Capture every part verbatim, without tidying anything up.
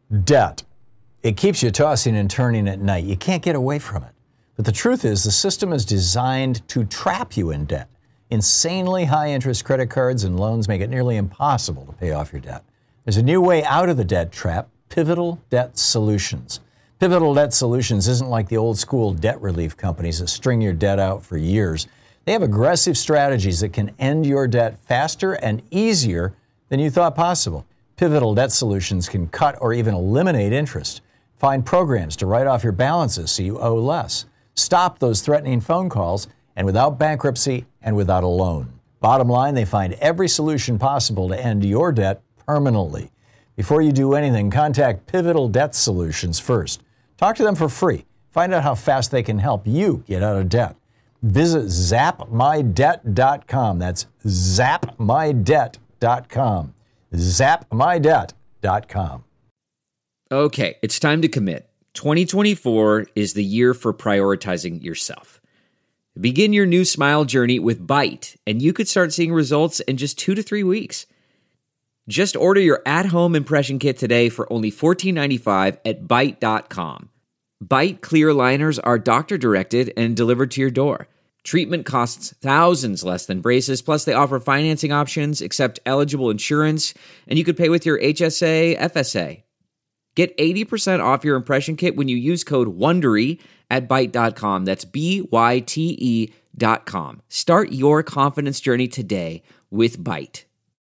Debt. It keeps you tossing and turning at night. You can't get away from it. But the truth is, the system is designed to trap you in debt. Insanely high interest credit cards and loans make it nearly impossible to pay off your debt. There's a new way out of the debt trap: Pivotal Debt Solutions. Pivotal Debt Solutions isn't like the old school debt relief companies that string your debt out for years. They have aggressive strategies that can end your debt faster and easier than you thought possible. Pivotal Debt Solutions can cut or even eliminate interest. Find programs to write off your balances so you owe less. Stop those threatening phone calls, and without bankruptcy and without a loan. Bottom line, they find every solution possible to end your debt permanently. Before you do anything, contact Pivotal Debt Solutions first. Talk to them for free. Find out how fast they can help you get out of debt. Visit zap my debt dot com. That's zap my debt dot com. zap my debt dot com. Okay, it's time to commit. twenty twenty-four is the year for prioritizing yourself. Begin your new smile journey with Byte, and you could start seeing results in just two to three weeks. Just order your at-home impression kit today for only fourteen ninety-five at byte dot com. Byte clear liners are doctor-directed and delivered to your door. Treatment costs thousands less than braces, plus they offer financing options, accept eligible insurance, and you could pay with your H S A, F S A. Get eighty percent off your impression kit when you use code WONDERY at byte dot com. That's B Y T E dot com. Start your confidence journey today with Byte.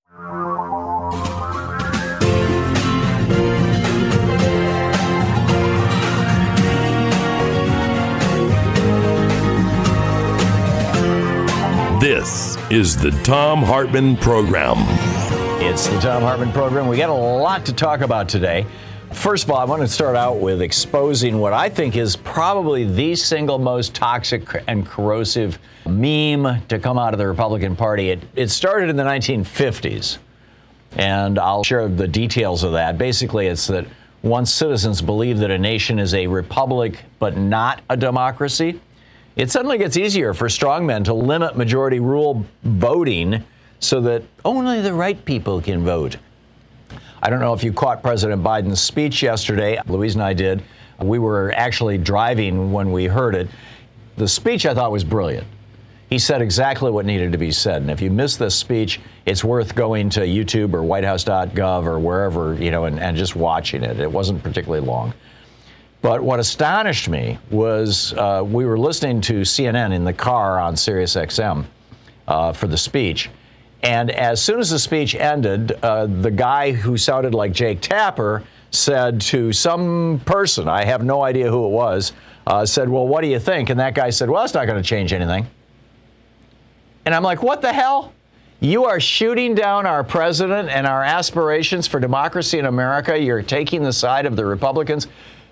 This is the Thom Hartmann Program. It's the Thom Hartmann Program. We got a lot to talk about today. First of all, I want to start out with exposing what I think is probably the single most toxic and corrosive meme to come out of the Republican Party. It, it started in the nineteen fifties, and I'll share the details of that. Basically, it's that once citizens believe that a nation is a republic but not a democracy, it suddenly gets easier for strongmen to limit majority rule voting so that only the right people can vote. I don't know if you caught President Biden's speech yesterday. Louise and I did. We were actually driving when we heard it. The speech, I thought, was brilliant. He said exactly what needed to be said. And if you missed this speech, it's worth going to YouTube or white house dot gov or wherever, you know, and, and just watching it. It wasn't particularly long. But what astonished me was uh, we were listening to C N N in the car on Sirius X M uh, for the speech. And as soon as the speech ended, uh, the guy who sounded like Jake Tapper said to some person, I have no idea who it was, uh, said, well, what do you think? And that guy said, well, it's not going to change anything. And I'm like, what the hell? You are shooting down our president and our aspirations for democracy in America. You're taking the side of the Republicans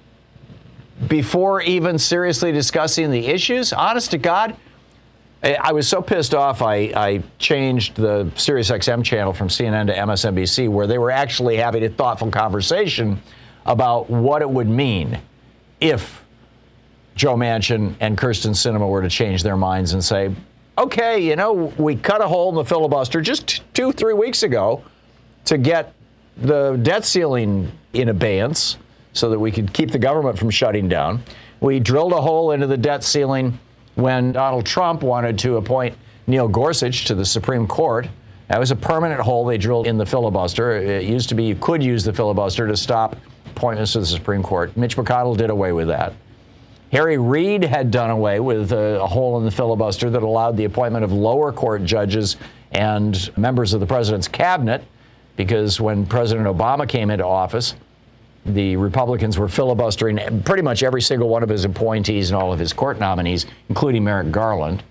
before even seriously discussing the issues? Honest to God? I was so pissed off, I, I changed the Sirius X M channel from C N N to M S N B C, where they were actually having a thoughtful conversation about what it would mean if Joe Manchin and Kyrsten Sinema were to change their minds and say, okay, you know, we cut a hole in the filibuster just two, three weeks ago to get the debt ceiling in abeyance so that we could keep the government from shutting down. We drilled a hole into the debt ceiling when Donald Trump wanted to appoint Neil Gorsuch to the Supreme Court. That was a permanent hole they drilled in the filibuster. It used to be you could use the filibuster to stop appointments to the Supreme Court. Mitch McConnell did away with that. Harry Reid had done away with a, a hole in the filibuster that allowed the appointment of lower court judges and members of the president's cabinet, because when President Obama came into office, the Republicans were filibustering pretty much every single one of his appointees and all of his court nominees, including Merrick Garland.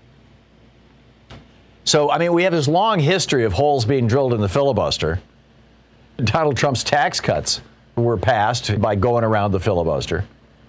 So, I mean, we have this long history of holes being drilled in the filibuster. Donald Trump's tax cuts were passed by going around the filibuster.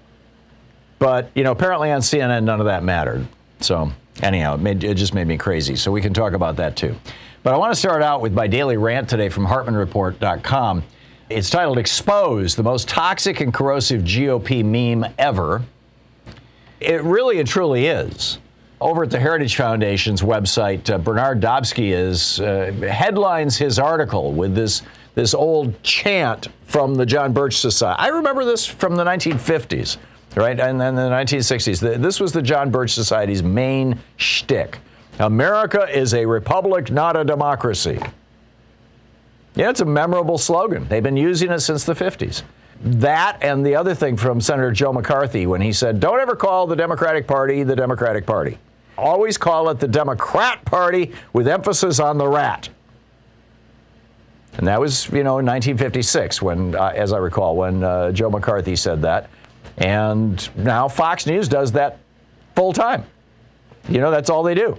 But, you know, apparently on C N N, none of that mattered. So, anyhow, it, made, it just made me crazy. So we can talk about that, too. But I want to start out with my daily rant today from Hartmann Report dot com. It's titled Exposed, the most toxic and corrosive G O P meme ever. It really and truly is. Over at the Heritage Foundation's website, uh, Bernard Dobsky is uh, headlines his article with this, this old chant from the John Birch Society. I remember this from the nineteen fifties, right? And then the nineteen sixties. This was the John Birch Society's main shtick. America is a republic, not a democracy. Yeah, it's a memorable slogan. They've been using it since the fifties. That and the other thing from Senator Joe McCarthy when he said, don't ever call the Democratic Party the Democratic Party. Always call it the Democrat Party with emphasis on the rat. And that was, you know, in nineteen fifty-six, when, uh, as I recall, when uh, Joe McCarthy said that. And now Fox News does that full time. You know, that's all they do.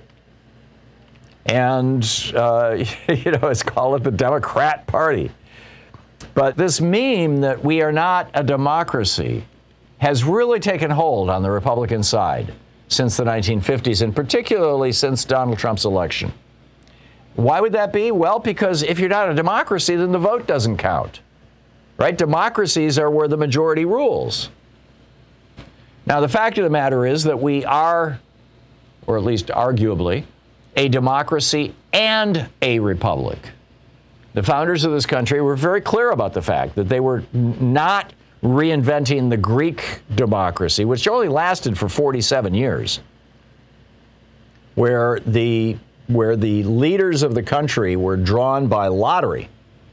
And, uh, you know, it's called it the Democrat Party. But this meme that we are not a democracy has really taken hold on the Republican side since the nineteen fifties, and particularly since Donald Trump's election. Why would that be? Well, because if you're not a democracy, then the vote doesn't count, right? Democracies are where the majority rules. Now, the fact of the matter is that we are, or at least arguably, a democracy and a republic. The founders of this country were very clear about the fact that they were not reinventing the Greek democracy, which only lasted for forty-seven years, where the where the leaders of the country were drawn by lottery.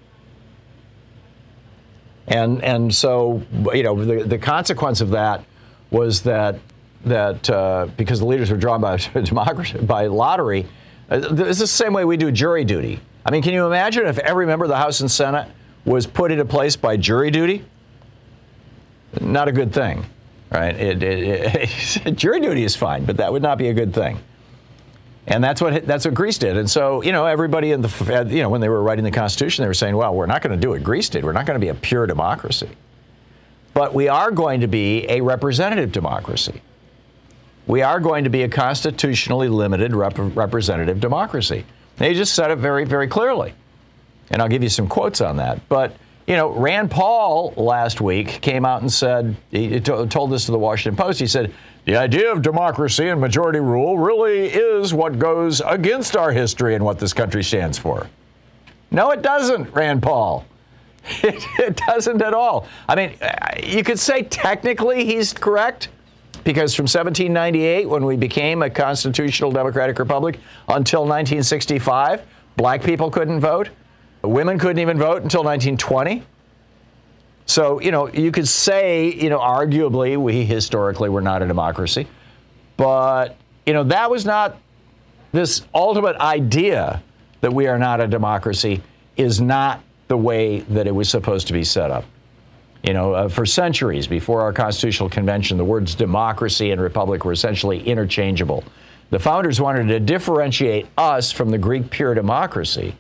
And and so, you know, the, the consequence of that was that that uh, because the leaders were drawn by democracy, by lottery, uh, this is the same way we do jury duty. I mean, can you imagine if every member of the House and Senate was put into place by jury duty? Not a good thing, right? It, it, it, jury duty is fine, but that would not be a good thing. And that's what that's what Greece did. And so, you know, everybody in the, you know, when they were writing the Constitution, they were saying, well, we're not going to do what Greece did. We're not going to be a pure democracy. But we are going to be a representative democracy. We are going to be a constitutionally limited rep- representative democracy. They just said it very, very clearly. And I'll give you some quotes on that. But, you know, Rand Paul last week came out and said, he t- told this to the Washington Post, he said, the idea of democracy and majority rule really is what goes against our history and what this country stands for. No, it doesn't, Rand Paul. It, it doesn't at all. I mean, you could say technically he's correct, because from seventeen ninety-eight, when we became a constitutional democratic republic, until nineteen sixty-five, black people couldn't vote. Women couldn't even vote until nineteen twenty. So, you know, you could say, you know, arguably we historically were not a democracy. But, you know, that was not this ultimate idea that we are not a democracy is not the way that it was supposed to be set up. You know, uh, for centuries before our Constitutional Convention, the words democracy and republic were essentially interchangeable. The founders wanted to differentiate us from the Greek pure democracy.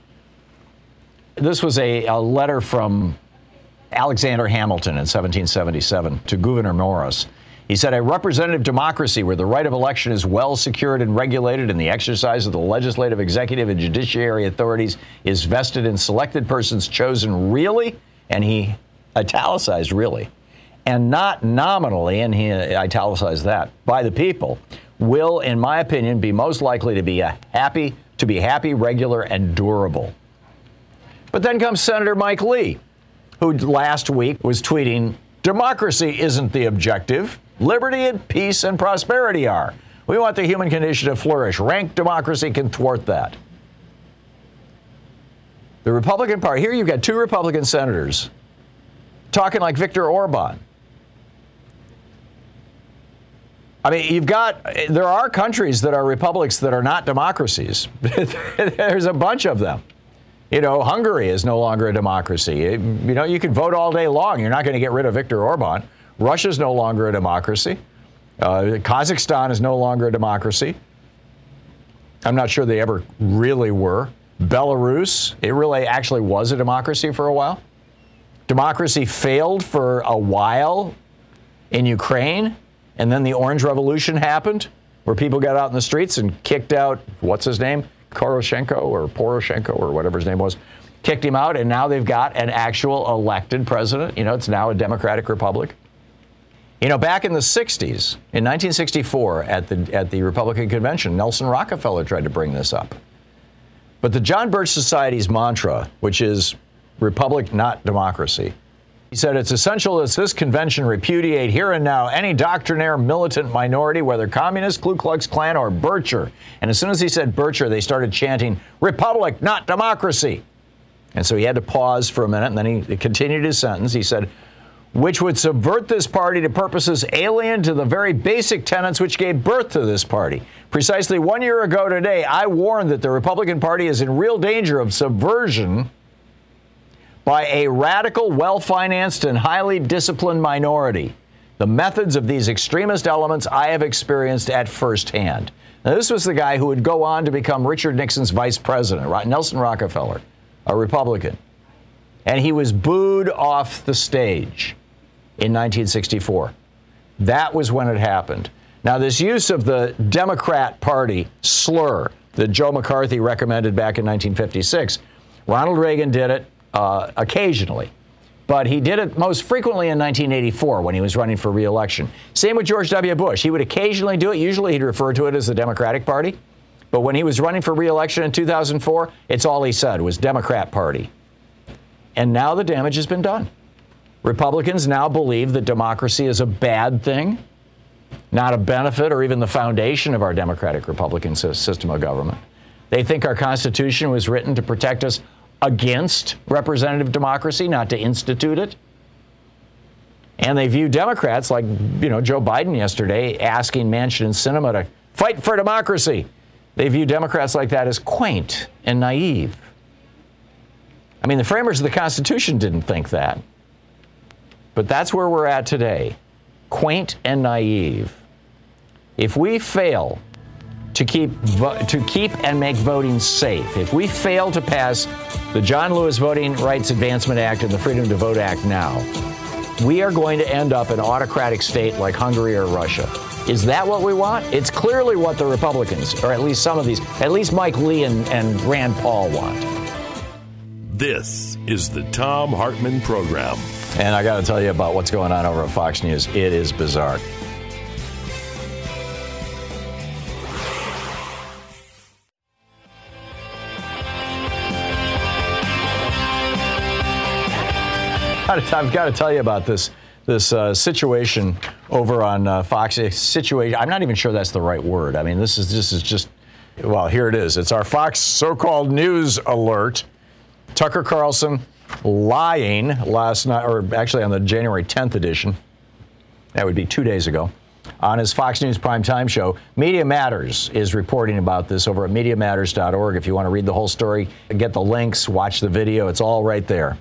This was a, a letter from Alexander Hamilton in seventeen seventy-seven to Gouverneur Morris. He said, a representative democracy where the right of election is well secured and regulated and the exercise of the legislative, executive, and judiciary authorities is vested in selected persons chosen really, and he italicized really, and not nominally, and he italicized that, by the people, will, in my opinion, be most likely to be a happy, to be happy, regular, and durable. But then comes Senator Mike Lee, who last week was tweeting, democracy isn't the objective. Liberty and peace and prosperity are. We want the human condition to flourish. Rank democracy can thwart that. The Republican Party, here you've got two Republican senators talking like Viktor Orban. I mean, you've got, there are countries that are republics that are not democracies. There's a bunch of them. You know, Hungary is no longer a democracy. You know, you can vote all day long. You're not going to get rid of Viktor Orban. Russia's no longer a democracy. Uh, Kazakhstan is no longer a democracy. I'm not sure they ever really were. Belarus, it really actually was a democracy for a while. Democracy failed for a while in Ukraine, and then the Orange Revolution happened, where people got out in the streets and kicked out, what's his name? Poroshenko or Poroshenko or whatever his name was, kicked him out, and now they've got an actual elected president. You know, it's now a democratic republic. You know, back in the sixties, in nineteen sixty-four, at the at the Republican Convention, Nelson Rockefeller tried to bring this up. But the John Birch Society's mantra, which is Republic, not democracy. He said, it's essential that this convention repudiate here and now any doctrinaire militant minority, whether communist, Ku Klux Klan, or Bircher. And as soon as he said Bircher, they started chanting, Republic, not democracy. And so he had to pause for a minute, and then he continued his sentence. He said, which would subvert this party to purposes alien to the very basic tenets which gave birth to this party. Precisely one year ago today, I warned that the Republican Party is in real danger of subversion by a radical, well-financed, and highly disciplined minority. The methods of these extremist elements I have experienced at first hand. Now, this was the guy who would go on to become Richard Nixon's vice president, Nelson Rockefeller, a Republican. And he was booed off the stage in nineteen sixty-four. That was when it happened. Now, this use of the Democrat Party slur that Joe McCarthy recommended back in nineteen fifty-six, Ronald Reagan did it uh, occasionally, but he did it most frequently in nineteen eighty-four when he was running for re-election. Same with George W. Bush. He would occasionally do it. Usually he'd refer to it as the Democratic Party. But when he was running for re-election in two thousand four, it's all he said was Democrat Party. And now the damage has been done. Republicans now believe that democracy is a bad thing, not a benefit or even the foundation of our democratic Republican system of government. They think our Constitution was written to protect us against representative democracy, not to institute it. And they view Democrats like, you know, Joe Biden yesterday asking Manchin and Sinema to fight for democracy. They view Democrats like that as quaint and naive. I mean, the framers of the Constitution didn't think that. But that's where we're at today. Quaint and naive. If we fail to keep vo- to keep and make voting safe, if we fail to pass the John Lewis Voting Rights Advancement Act and the Freedom to Vote Act now, we are going to end up an autocratic state like Hungary or Russia. Is that what we want? It's clearly what the Republicans, or at least some of these, at least Mike Lee and, and Rand Paul want. This is the Thom Hartmann Program. And I got to tell you about what's going on over at Fox News. It is bizarre. I've got to tell you about this this uh, situation over on uh, Fox. Situation. I'm not even sure that's the right word. I mean, this is this is just. Well, here it is. It's our Fox so-called news alert. Tucker Carlson lying last night, or actually on the January tenth edition. That would be two days ago. On his Fox News primetime show, Media Matters is reporting about this over at media matters dot org. If you want to read the whole story, get the links, watch the video. It's all right there.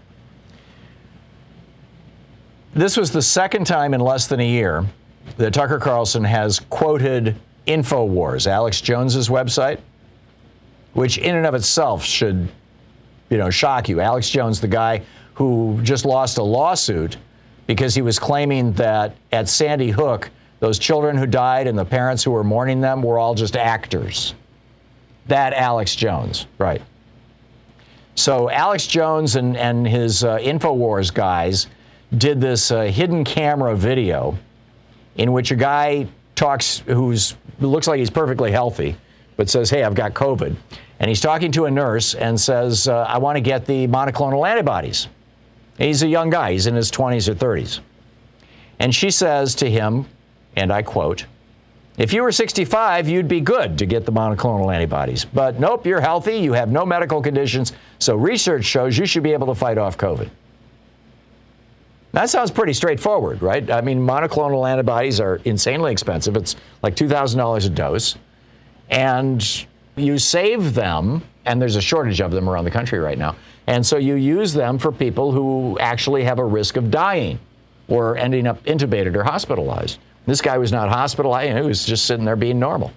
This was the second time in less than a year that Tucker Carlson has quoted InfoWars, Alex Jones's website, which in and of itself should, you know, shock you. Alex Jones, the guy who just lost a lawsuit because he was claiming that at Sandy Hook, those children who died and the parents who were mourning them were all just actors. That Alex Jones, right. So Alex Jones and, and his uh, InfoWars guys did this uh, hidden camera video in which a guy talks who's looks like he's perfectly healthy, but says, hey, I've got COVID. And he's talking to a nurse and says, uh, I want to get the monoclonal antibodies. And he's a young guy. He's in his twenties or thirties. And she says to him, and I quote, if you were sixty-five, you'd be good to get the monoclonal antibodies. But nope, you're healthy. You have no medical conditions. So research shows you should be able to fight off COVID. That sounds pretty straightforward, right? I mean, monoclonal antibodies are insanely expensive. It's like two thousand dollars a dose. And you save them, and there's a shortage of them around the country right now. And so you use them for people who actually have a risk of dying or ending up intubated or hospitalized. This guy was not hospitalized. He was just sitting there being normal.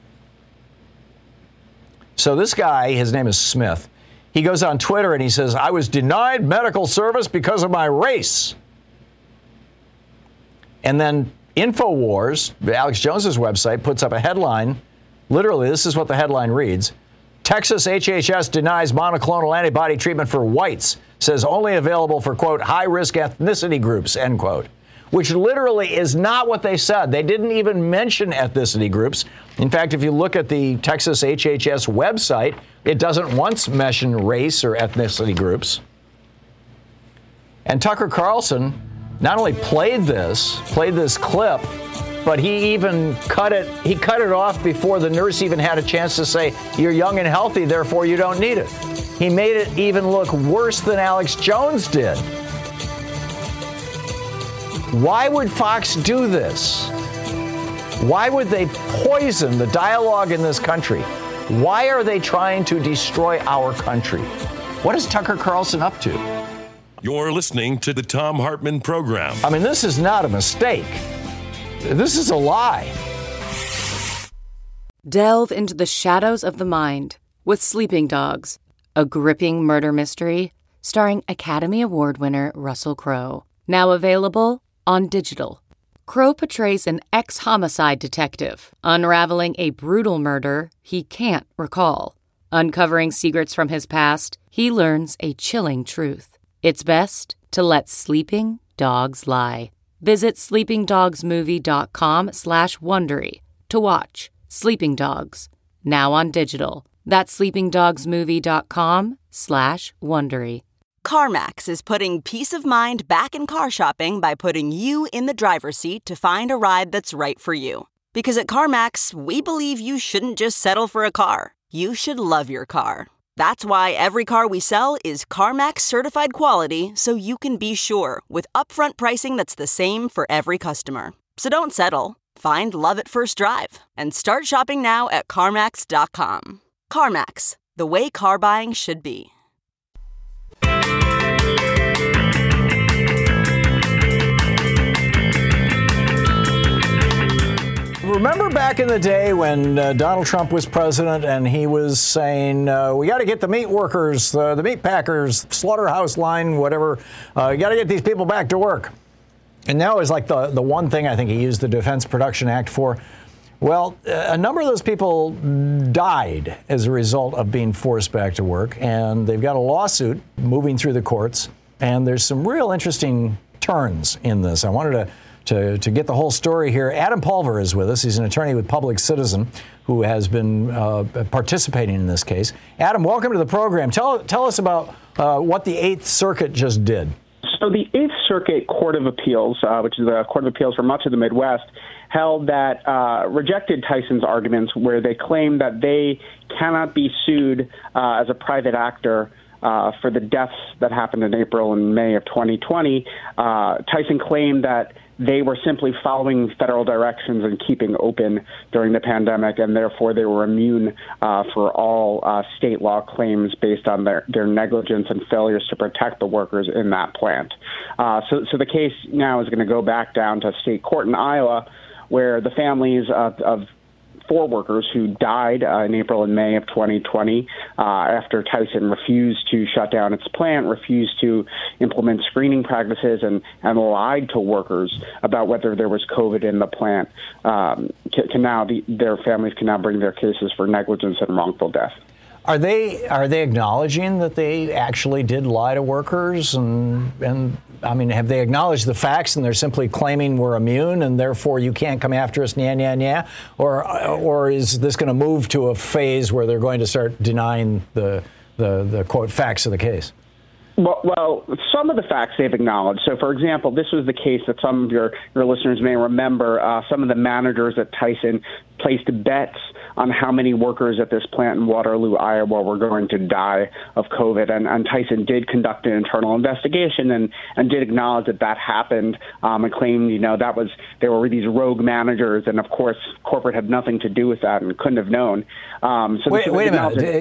So this guy, his name is Smith, he goes on Twitter and he says, I was denied medical service because of my race. And then InfoWars, Alex Jones's website, puts up a headline. Literally, this is what the headline reads. Texas H H S denies monoclonal antibody treatment for whites, says only available for, quote, high-risk ethnicity groups, end quote, which literally is not what they said. They didn't even mention ethnicity groups. In fact, if you look at the Texas H H S website, it doesn't once mention race or ethnicity groups. And Tucker Carlson not only played this, played this clip, but he even cut it, he cut it off before the nurse even had a chance to say, you're young and healthy, therefore you don't need it. He made it even look worse than Alex Jones did. Why would Fox do this? Why would they poison the dialogue in this country? Why are they trying to destroy our country? What is Tucker Carlson up to? You're listening to the Thom Hartmann Program. I mean, this is not a mistake. This is a lie. Delve into the shadows of the mind with Sleeping Dogs, a gripping murder mystery starring Academy Award winner Russell Crowe. Now available on digital. Crowe portrays an ex-homicide detective unraveling a brutal murder he can't recall. Uncovering secrets from his past, he learns a chilling truth. It's best to let sleeping dogs lie. Visit sleepingdogsmovie.com slash Wondery to watch Sleeping Dogs, now on digital. That's sleepingdogsmovie.com slash Wondery. CarMax is putting peace of mind back in car shopping by putting you in the driver's seat to find a ride that's right for you. Because at CarMax, we believe you shouldn't just settle for a car. You should love your car. That's why every car we sell is CarMax certified quality, so you can be sure with upfront pricing that's the same for every customer. So don't settle. Find love at first drive and start shopping now at CarMax dot com. CarMax, the way car buying should be. Remember back in the day when uh, Donald Trump was president and he was saying, uh, we got to get the meat workers, uh, the meat packers, slaughterhouse line, whatever, uh, you got to get these people back to work. And that was like the, the one thing I think he used the Defense Production Act for. Well, a number of those people died as a result of being forced back to work, and they've got a lawsuit moving through the courts, and there's some real interesting turns in this. I wanted to To, to get the whole story here. Adam Pulver is with us. He's an attorney with Public Citizen who has been uh, participating in this case. Adam, welcome to the program. Tell, tell us about uh, what the Eighth Circuit just did. So the Eighth Circuit Court of Appeals, uh, which is the Court of Appeals for much of the Midwest, held that uh, rejected Tyson's arguments where they claimed that they cannot be sued uh, as a private actor uh, for the deaths that happened in April and May of twenty twenty. Uh, Tyson claimed that they were simply following federal directions and keeping open during the pandemic, and therefore they were immune uh, for all uh, state law claims based on their, their negligence and failures to protect the workers in that plant. Uh, so, so the case now is going to go back down to state court in Iowa, where the families of, of four workers who died uh, in April and May of twenty twenty uh, after Tyson refused to shut down its plant, refused to implement screening practices, and, and lied to workers about whether there was COVID in the plant, um, can, can now the, their families can now bring their cases for negligence and wrongful death. Are they are they acknowledging that they actually did lie to workers? And, and I mean, have they acknowledged the facts and they're simply claiming we're immune and therefore you can't come after us, nya, nya, nya? Or, or is this going to move to a phase where they're going to start denying the, the, the quote, facts of the case? Well, well, some of the facts they've acknowledged. So, for example, this was the case that some of your, your listeners may remember. Uh, some of the managers at Tyson placed bets on how many workers at this plant in Waterloo, Iowa, were going to die of COVID. And, and Tyson did conduct an internal investigation and, and did acknowledge that that happened um, and claimed, you know, that was there were these rogue managers. And, of course, corporate had nothing to do with that and couldn't have known. Um, so wait, wait a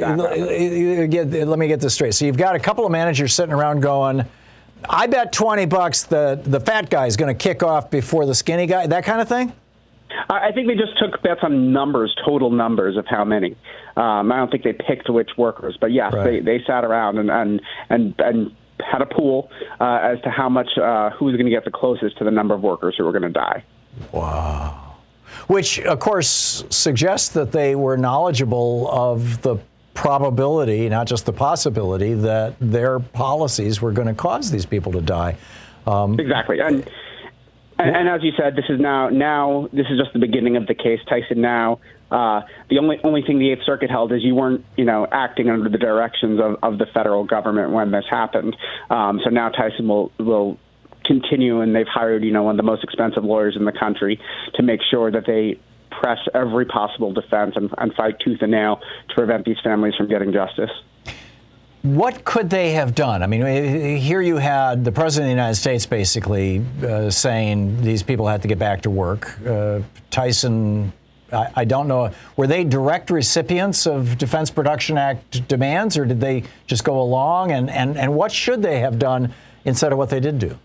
minute. Let me get this straight. So you've got a couple of managers sitting around going, I bet twenty bucks the, the fat guy is going to kick off before the skinny guy, that kind of thing? I think they just took bets on numbers, total numbers of how many. Um, I don't think they picked which workers, but yes, right. they, they sat around and and and, and had a pool uh, as to how much uh, who was going to get the closest to the number of workers who were going to die. Wow. Which, of course, suggests that they were knowledgeable of the probability, not just the possibility, that their policies were going to cause these people to die. Um, exactly. And And, and as you said, this is now now this is just the beginning of the case. Tyson now. Uh, the only only thing the Eighth Circuit held is you weren't, you know, acting under the directions of, of the federal government when this happened. Um, so now Tyson will will continue, and they've hired, you know, one of the most expensive lawyers in the country to make sure that they press every possible defense and, and fight tooth and nail to prevent these families from getting justice. What could they have done? I mean, here you had the President of the United States basically uh, saying these people had to get back to work. Uh, Tyson, I, I don't know, were they direct recipients of Defense Production Act demands, or did they just go along? And, and, and what should they have done instead of what they did do?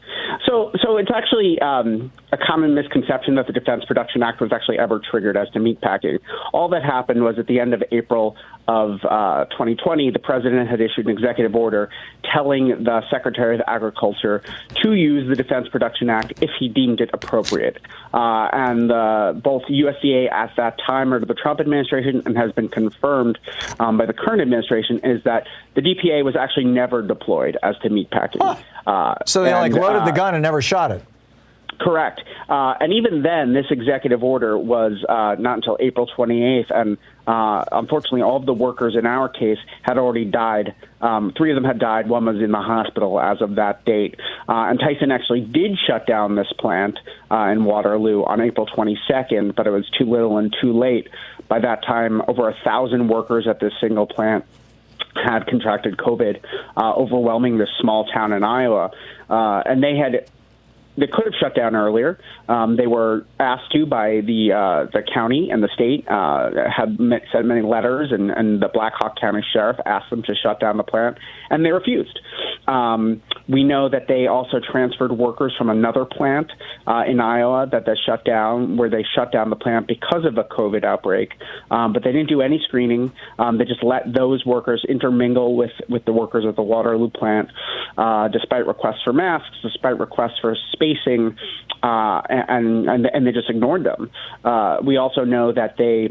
So, so it's actually um, a common misconception that the Defense Production Act was actually ever triggered as to meatpacking. All that happened was at the end of April of uh, twenty twenty, the president had issued an executive order telling the Secretary of Agriculture to use the Defense Production Act if he deemed it appropriate. Uh, and uh, both U S D A at that time under the Trump administration and has been confirmed um, by the current administration is that the D P A was actually never deployed as to meatpacking. Huh. Uh, so they and, like loaded uh, the gun and never shot it. Correct. Uh, and even then, this executive order was uh, not until April twenty-eighth. And uh, unfortunately, all of the workers in our case had already died. Um, three of them had died. One was in the hospital as of that date. Uh, and Tyson actually did shut down this plant uh, in Waterloo on April twenty-second, but it was too little and too late. By that time, over a thousand workers at this single plant had contracted COVID, uh, overwhelming this small town in Iowa. Uh, and they had... They could have shut down earlier. Um, they were asked to by the uh, the county and the state, uh, had sent many letters, and, and the Black Hawk County Sheriff asked them to shut down the plant, and they refused. Um, we know that they also transferred workers from another plant uh, in Iowa that they shut down, where they shut down the plant because of a COVID outbreak, um, but they didn't do any screening. Um, they just let those workers intermingle with, with the workers at the Waterloo plant, uh, despite requests for masks, despite requests for space. Spacing, uh, and, and and they just ignored them. Uh, we also know that they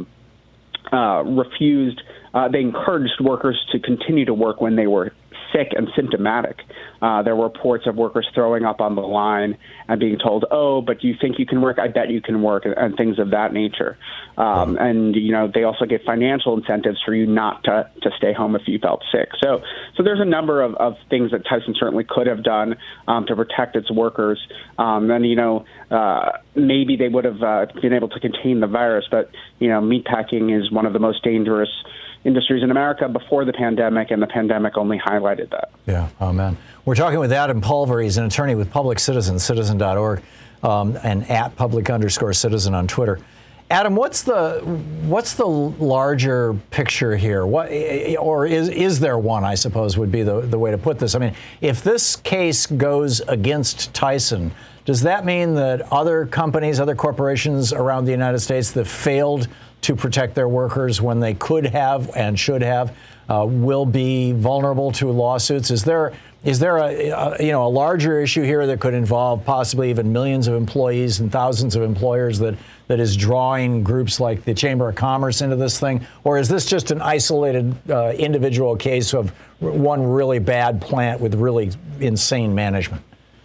uh, refused, uh, they encouraged workers to continue to work when they were sick and symptomatic. Uh, there were reports of workers throwing up on the line and being told, oh, but you think you can work? I bet you can work, and, and things of that nature. Um, and, you know, they also get financial incentives for you not to, to stay home if you felt sick. So so there's a number of, of things that Tyson certainly could have done um, to protect its workers. Um, and, you know, uh, maybe they would have uh, been able to contain the virus, but, you know, meatpacking is one of the most dangerous industries in America before the pandemic, and the pandemic only highlighted that. Yeah, oh man. We're talking with Adam Pulver. He's an attorney with Public Citizen, citizen dot org, um, and at public underscore citizen on Twitter. Adam, what's the what's the larger picture here? What, or is is there one, I suppose, would be the, the way to put this. I mean, if this case goes against Tyson, does that mean that other companies, other corporations around the United States that failed to protect their workers when they could have and should have uh, will be vulnerable to lawsuits? Is there is there a, a you know a larger issue here that could involve possibly even millions of employees and thousands of employers that that is drawing groups like the Chamber of Commerce into this thing, or is this just an isolated uh, individual case of one really bad plant with really insane management?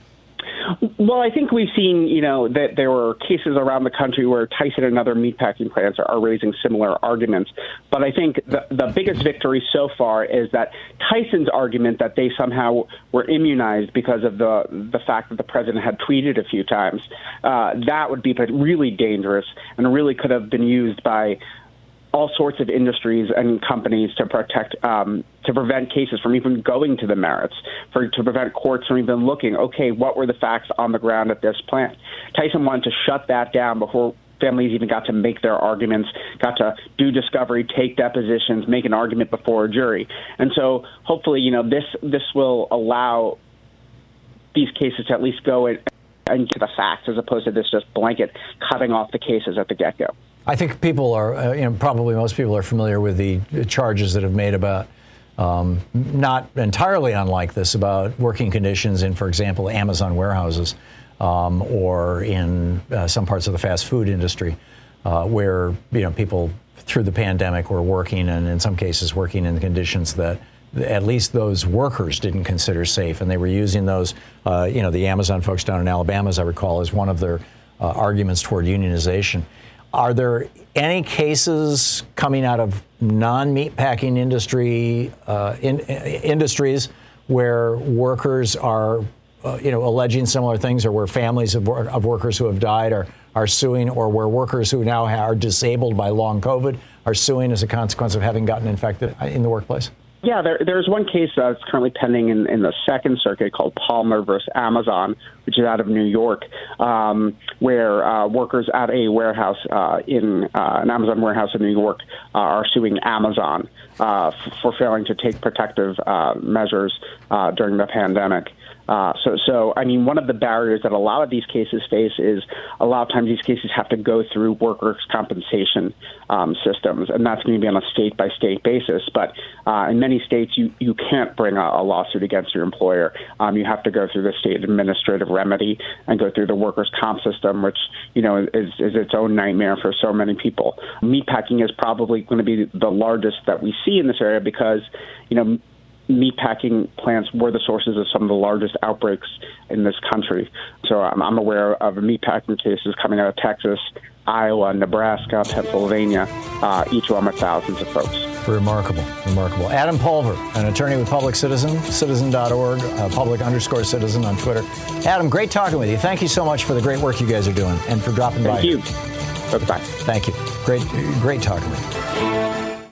Well, I think we've seen, you know, that there were cases around the country where Tyson and other meatpacking plants are, are raising similar arguments. But I think the, the biggest victory so far is that Tyson's argument that they somehow were immunized because of the the fact that the president had tweeted a few times, uh, that would be really dangerous and really could have been used by all sorts of industries and companies to protect, um, to prevent cases from even going to the merits, for to prevent courts from even looking, okay, what were the facts on the ground at this plant? Tyson wanted to shut that down before families even got to make their arguments, got to do discovery, take depositions, make an argument before a jury. And so hopefully, you know, this this will allow these cases to at least go in, into the facts as opposed to this just blanket cutting off the cases at the get-go. I think people are, uh, you know, probably most people are familiar with the charges that have made about, um, not entirely unlike this, about working conditions in, for example, Amazon warehouses um, or in uh, some parts of the fast food industry uh, where, you know, people through the pandemic were working and in some cases working in conditions that at least those workers didn't consider safe, and they were using those, uh, you know, the Amazon folks down in Alabama, as I recall, as one of their uh, arguments toward unionization. Are there any cases coming out of non-meatpacking industry uh, in, industries where workers are, uh, you know, alleging similar things, or where families of, of workers who have died are, are suing, or where workers who now are disabled by long COVID are suing as a consequence of having gotten infected in the workplace? Yeah, there, there's one case that's currently pending in, in the Second Circuit called Palmer versus Amazon, which is out of New York, um, where uh, workers at a warehouse uh, in uh, an Amazon warehouse in New York uh, are suing Amazon uh, f- for failing to take protective uh, measures uh, during the pandemic. Uh, so, so, I mean, one of the barriers that a lot of these cases face is a lot of times these cases have to go through workers' compensation um, systems, and that's going to be on a state-by-state basis. But uh, in many states, you, you can't bring a, a lawsuit against your employer. Um, you have to go through the state administrative remedy and go through the workers' comp system, which, you know, is, is its own nightmare for so many people. Meatpacking is probably going to be the largest that we see in this area because, you know, meatpacking plants were the sources of some of the largest outbreaks in this country. So I'm, I'm aware of meatpacking cases coming out of Texas, Iowa, Nebraska, Pennsylvania, uh, each one with thousands of folks. Remarkable, remarkable. Adam Pulver, an attorney with Public Citizen, citizen dot org, uh, public underscore citizen on Twitter. Adam, great talking with you. Thank you so much for the great work you guys are doing and for dropping by. Thank you. Bye-bye. Thank you. Great, great talking with you.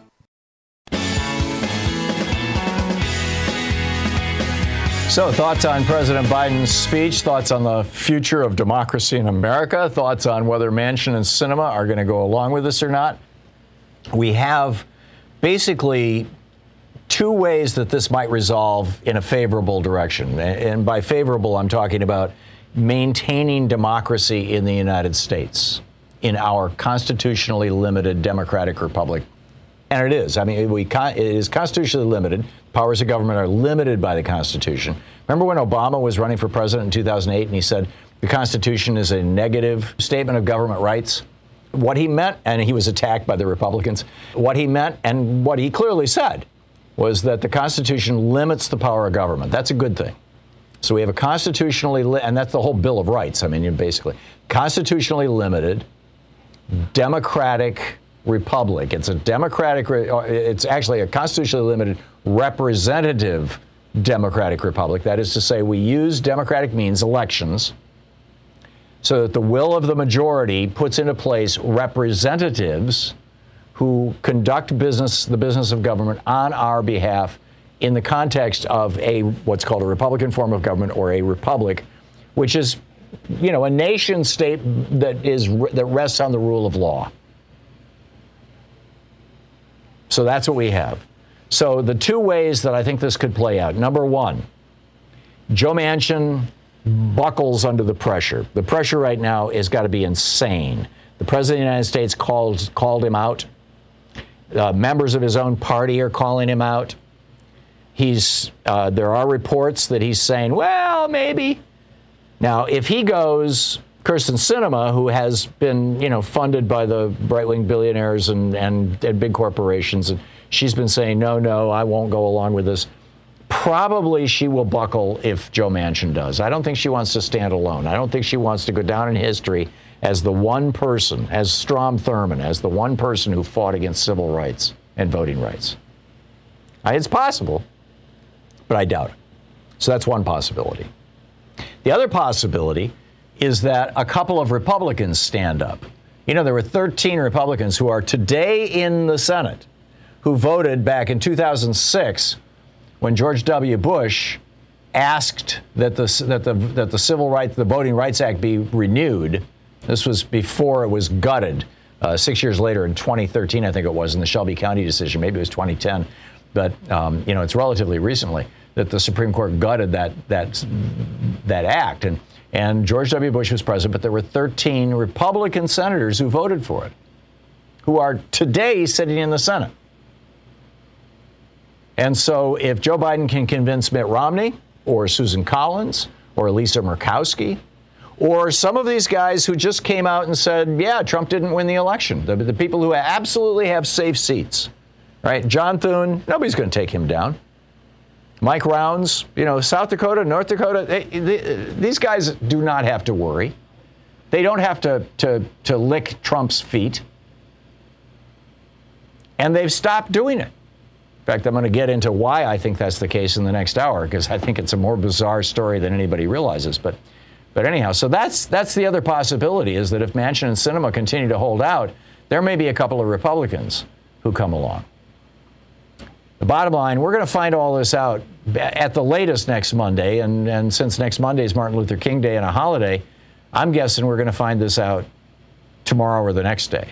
So, thoughts on President Biden's speech, thoughts on the future of democracy in America, thoughts on whether Manchin and Sinema are going to go along with this or not. We have basically two ways that this might resolve in a favorable direction. And by favorable, I'm talking about maintaining democracy in the United States, in our constitutionally limited democratic republic. And it is. I mean, we it is constitutionally limited. Powers of government are limited by the Constitution. Remember when Obama was running for president in two thousand eight and he said the Constitution is a negative statement of government rights? What he meant, and he was attacked by the Republicans, what he meant and what he clearly said was that the Constitution limits the power of government. That's a good thing. So we have a constitutionally, li- and that's the whole Bill of Rights. I mean, you basically, constitutionally limited, democratic republic. It's a democratic, it's actually a constitutionally limited representative democratic republic. That is to say, we use democratic means, elections, so that the will of the majority puts into place representatives who conduct business, the business of government on our behalf in the context of a what's called a Republican form of government, or a republic, which is, you know, a nation state that is that rests on the rule of law. So that's what we have. So the two ways that I think this could play out. Number one, Joe Manchin buckles under the pressure. The pressure right now has got to be insane. The President of the United States called, called him out. Uh, members of his own party are calling him out. He's, uh, there are reports that he's saying, well, maybe. Now, if he goes, Kyrsten Sinema, who has been, you know, funded by the right-wing billionaires and, and, and big corporations, and she's been saying, no, no, I won't go along with this. Probably she will buckle if Joe Manchin does. I don't think she wants to stand alone. I don't think she wants to go down in history as the one person, as Strom Thurmond, as the one person who fought against civil rights and voting rights. It's possible, but I doubt it. So that's one possibility. The other possibility is that a couple of Republicans stand up. You know, there were thirteen Republicans who are today in the Senate who voted back in two thousand six when George W. Bush asked that the, that the, that the Civil Rights, the Voting Rights Act be renewed. This was before it was gutted. Uh, six years later, in twenty thirteen, I think it was, in the Shelby County decision. Maybe it was twenty ten. But, um, you know, it's relatively recently that the Supreme Court gutted that that that act. And, and George W. Bush was president, but there were thirteen Republican senators who voted for it, who are today sitting in the Senate. And so if Joe Biden can convince Mitt Romney or Susan Collins or Lisa Murkowski or some of these guys who just came out and said, yeah, Trump didn't win the election, the, the people who absolutely have safe seats, right? John Thune, nobody's going to take him down. Mike Rounds, you know, South Dakota, North Dakota, they, they, these guys do not have to worry. They don't have to, to, to lick Trump's feet. And they've stopped doing it. In fact, I'm going to get into why I think that's the case in the next hour, because I think it's a more bizarre story than anybody realizes. But but anyhow, so that's that's the other possibility, is that if Manchin and Sinema continue to hold out, there may be a couple of Republicans who come along. The bottom line, we're going to find all this out at the latest next Monday. And, and since next Monday is Martin Luther King Day and a holiday, I'm guessing we're going to find this out tomorrow or the next day.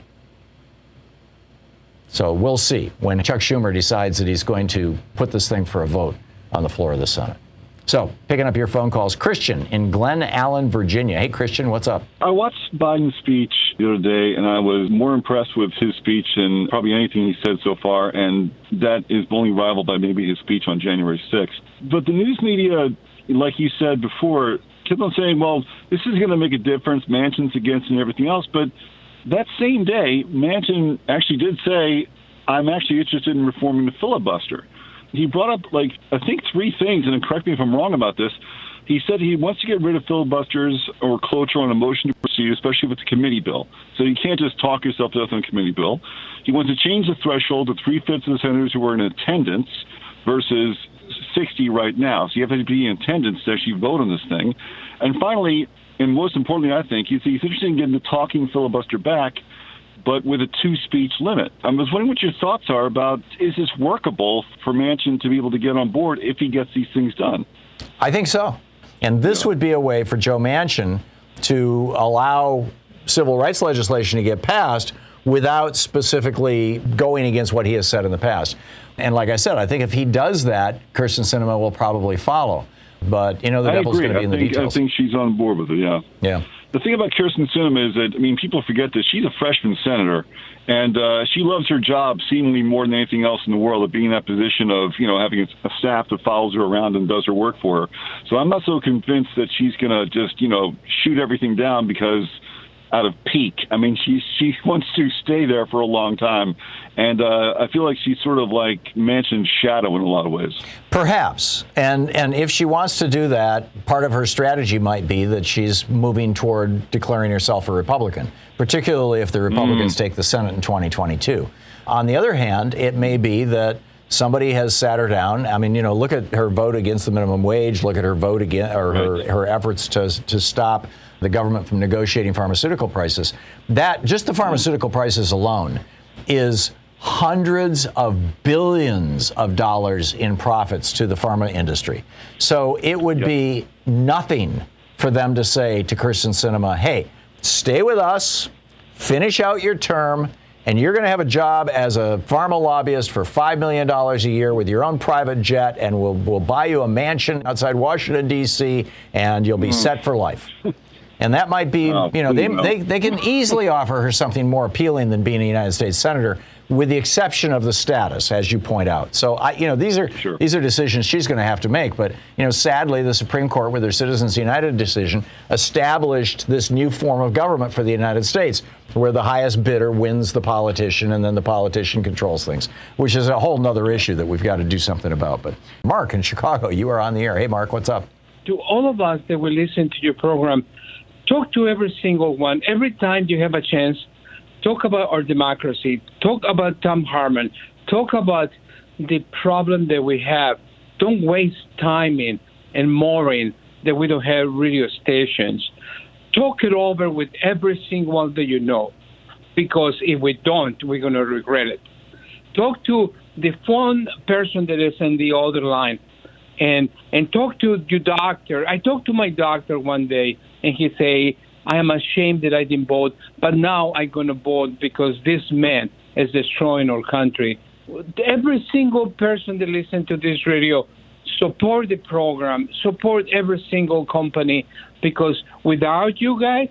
So we'll see when Chuck Schumer decides that he's going to put this thing for a vote on the floor of the Senate. So, picking up your phone calls, Christian in Glen Allen, Virginia. Hey, Christian, what's up? I watched Biden's speech the other day, and I was more impressed with his speech than probably anything he said so far, and that is only rivaled by maybe his speech on January sixth. But the news media, like you said before, kept on saying, well, this is going to make a difference, Manchin's against and everything else, but that same day, Manchin actually did say, I'm actually interested in reforming the filibuster. He brought up, like, I think three things, and correct me if I'm wrong about this. He said he wants to get rid of filibusters or cloture on a motion to proceed, especially with the committee bill. So you can't just talk yourself to death on a committee bill. He wants to change the threshold to three-fifths of the senators who are in attendance versus sixty right now. So you have to be in attendance to actually vote on this thing. And finally, and most importantly, I think, he's, he's interested in getting the talking filibuster back, but with a two-speech limit. I was wondering what your thoughts are about, is this workable for Manchin to be able to get on board if he gets these things done? I think so. And this would be a way for Joe Manchin to allow civil rights legislation to get passed without specifically going against what he has said in the past. And like I said, I think if he does that, Kyrsten Sinema will probably follow. But, you know, the I devil's going to be I in the think, details. I think she's on board with it, yeah. Yeah. The thing about Kyrsten Sinema is that, I mean, people forget that she's a freshman senator, and uh, she loves her job seemingly more than anything else in the world, of being in that position of, you know, having a staff that follows her around and does her work for her. So I'm not so convinced that she's going to just, you know, shoot everything down because out of pique. I mean, she she wants to stay there for a long time, and uh, I feel like she's sort of like Manchin's shadow in a lot of ways. Perhaps, and and if she wants to do that, part of her strategy might be that she's moving toward declaring herself a Republican, particularly if the Republicans mm. take the Senate in twenty twenty-two. On the other hand, it may be that somebody has sat her down. I mean, you know, look at her vote against the minimum wage. Look at her vote against, or her, her efforts to to stop the government from negotiating pharmaceutical prices. That, just the pharmaceutical prices alone, is hundreds of billions of dollars in profits to the pharma industry. So it would yep. be nothing for them to say to Kyrsten Sinema, hey, stay with us, finish out your term, and you're going to have a job as a pharma lobbyist for five million dollars a year with your own private jet, and we'll, we'll buy you a mansion outside Washington, D C, and you'll be mm. set for life. And that might be, oh, you know, they, they they can easily offer her something more appealing than being a United States senator, with the exception of the status, as you point out. So, I, you know, these are sure. these are decisions she's going to have to make. But, you know, sadly, the Supreme Court, with their Citizens United decision, established this new form of government for the United States, where the highest bidder wins the politician, and then the politician controls things, which is a whole nother issue that we've got to do something about. But Mark in Chicago, you are on the air. Hey, Mark, what's up? To all of us that will listen to your program, talk to every single one. Every time you have a chance, talk about our democracy. Talk about Thom Hartmann. Talk about the problem that we have. Don't waste time in and mourning that we don't have radio stations. Talk it over with every single one that you know, because if we don't, we're going to regret it. Talk to the phone person that is in the other line, and and talk to your doctor. I talked to my doctor one day, and he say, I am ashamed that I didn't vote, but now I'm going to vote because this man is destroying our country. Every single person that listens to this radio, support the program, support every single company, because without you guys,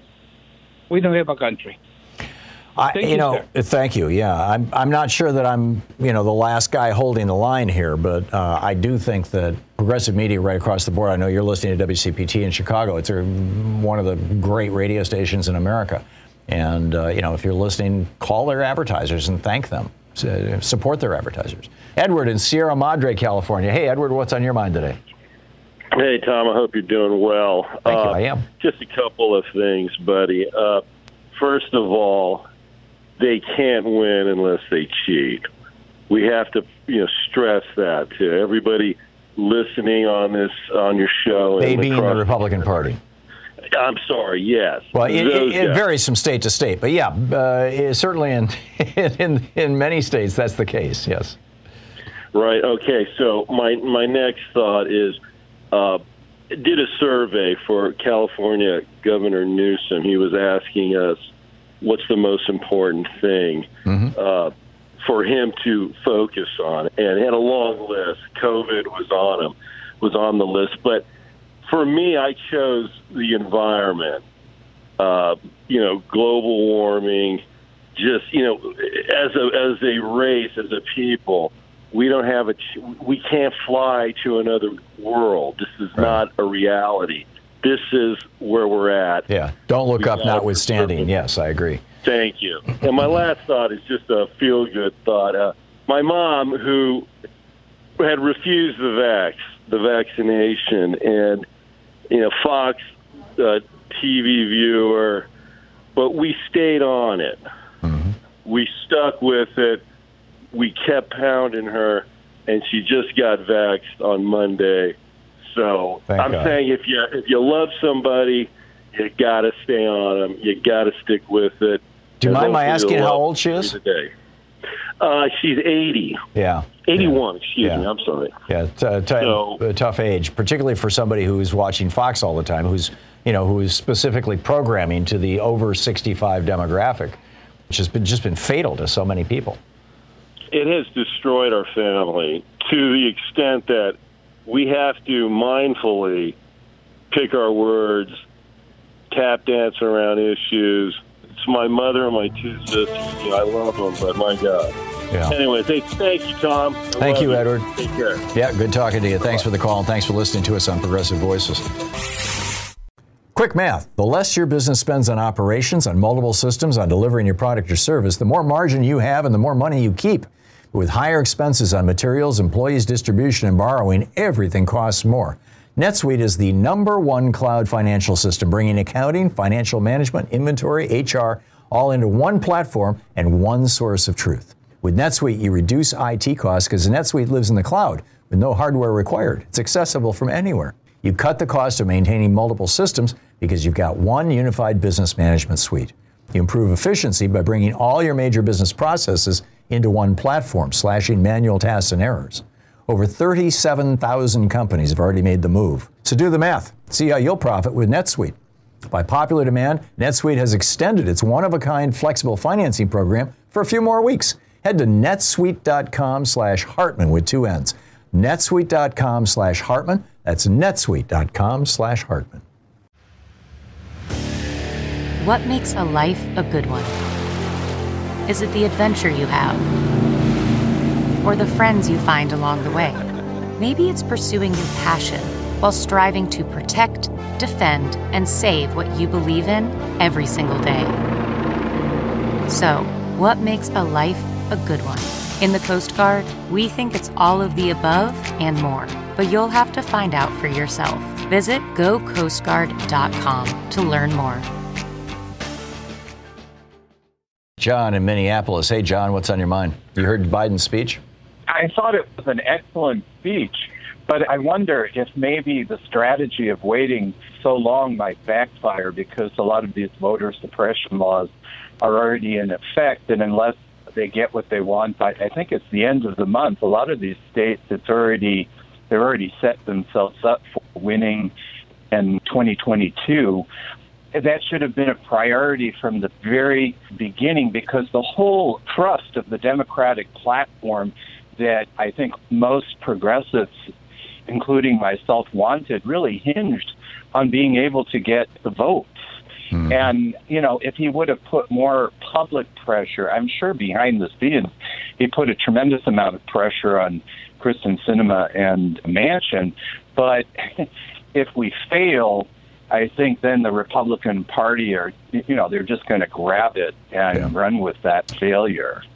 we don't have a country. I, you, you know, sir. Thank you. Yeah, I'm. I'm not sure that I'm, you know, the last guy holding the line here, but uh, I do think that progressive media right across the board. I know you're listening to W C P T in Chicago. It's a, one of the great radio stations in America, and uh, you know, if you're listening, call their advertisers and thank them uh, support their advertisers. Edward in Sierra Madre, California. Hey, Edward, what's on your mind today? Hey, Tom, I hope you're doing well. Thank uh, you, I am. Just a couple of things, buddy. Uh, first of all, they can't win unless they cheat. We have to, you know, stress that to everybody listening on this, on your show. They and being across- the Republican Party. I'm sorry, yes. Well, it, Those it, it guys. varies from state to state, but yeah, uh, certainly in, in in many states that's the case. Yes. Right. Okay. So my my next thought is, uh, did a survey for California Governor Newsom. He was asking us, what's the most important thing Mm-hmm. uh, for him to focus on, and he had a long list. COVID was on him, was on the list, but for me, I chose the environment. Uh, you know, global warming. Just you know, as a as a race, as a people, we don't have a. We can't fly to another world. This is Right. not a reality. This is where we're at. Yeah. Don't look We up, gotta notwithstanding. preserve- Yes, I agree. Thank you. And my last thought is just a feel-good thought. Uh, my mom, who had refused the vax, the vaccination, and you know, Fox uh, T V viewer, but we stayed on it. Mm-hmm. We stuck with it. We kept pounding her, and she just got vaxxed on Monday. So Thank I'm God. saying if you if you love somebody, you got to stay on them. You got to stick with it. Do you And mind my hopefully asking they'll how love old she you is? Today. Uh, she's eighty. Yeah. eighty-one, excuse Yeah. me. I'm sorry. Yeah, t- t- So- a tough age, particularly for somebody who's watching Fox all the time, who's you know who is specifically programming to the over sixty-five demographic, which has been just been fatal to so many people. It has destroyed our family to the extent that we have to mindfully pick our words, tap dance around issues. It's my mother and my two sisters. You know, I love them, but my God. Yeah. Anyways, hey, thank you, Tom. I Thank love you, Edward. Take care. Yeah, good talking to you. Thanks for the call, and thanks for listening to us on Progressive Voices. Quick math. The less your business spends on operations, on multiple systems, on delivering your product or service, the more margin you have and the more money you keep. With higher expenses on materials, employees, distribution, and borrowing, everything costs more. NetSuite is the number one cloud financial system, bringing accounting, financial management, inventory, H R, all into one platform and one source of truth. With NetSuite, you reduce I T costs because NetSuite lives in the cloud with no hardware required. It's accessible from anywhere. You cut the cost of maintaining multiple systems because you've got one unified business management suite. You improve efficiency by bringing all your major business processes into one platform, slashing manual tasks and errors. Over thirty-seven thousand companies have already made the move. So do the math. See how you'll profit with NetSuite. By popular demand, NetSuite has extended its one-of-a-kind flexible financing program for a few more weeks. Head to netsuite.com slash Hartman with two N's. netsuite.com slash Hartman. That's netsuite.com slash Hartman. What makes a life a good one? Is it the adventure you have? Or the friends you find along the way? Maybe it's pursuing your passion while striving to protect, defend, and save what you believe in every single day. So, what makes a life a good one? In the Coast Guard, we think it's all of the above and more, but you'll have to find out for yourself. Visit go coast guard dot com to learn more. John in Minneapolis. Hey, John, what's on your mind? You heard Biden's speech? I thought it was an excellent speech, but I wonder if maybe the strategy of waiting so long might backfire because a lot of these voter suppression laws are already in effect, and unless they get what they want by, I think it's the end of the month, a lot of these states, it's already, they're already set themselves up for winning in twenty twenty-two. That should have been a priority from the very beginning because the whole thrust of the Democratic platform that I think most progressives, including myself, wanted really hinged on being able to get the votes. Mm. And, you know, if he would have put more public pressure, I'm sure behind the scenes, he put a tremendous amount of pressure on Kristen Sinema and Manchin. But if we fail, I think then the Republican Party are, you know, they're just going to grab it and yeah. run with that failure.